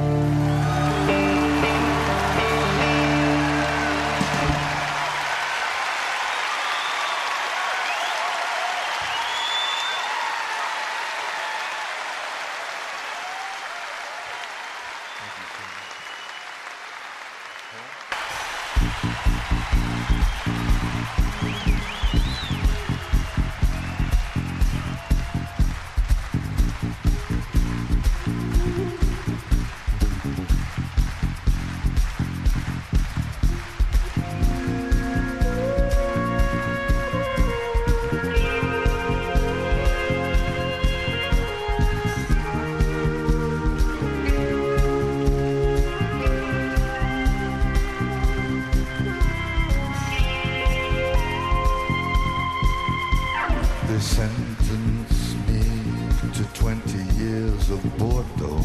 Sentence me to 20 years of Bordeaux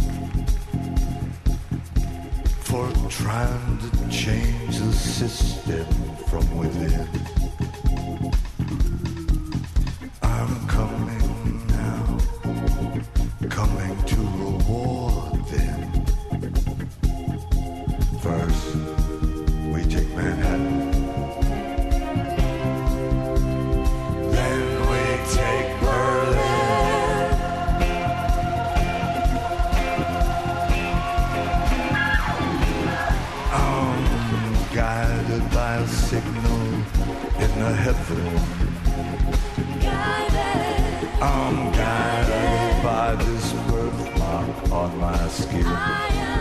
for trying to change the system from within. I'm coming now, coming to reward them. First, we take Manhattan. Take Berlin. I'm guided by a signal in the heaven. I'm guided by this birthmark on my skin.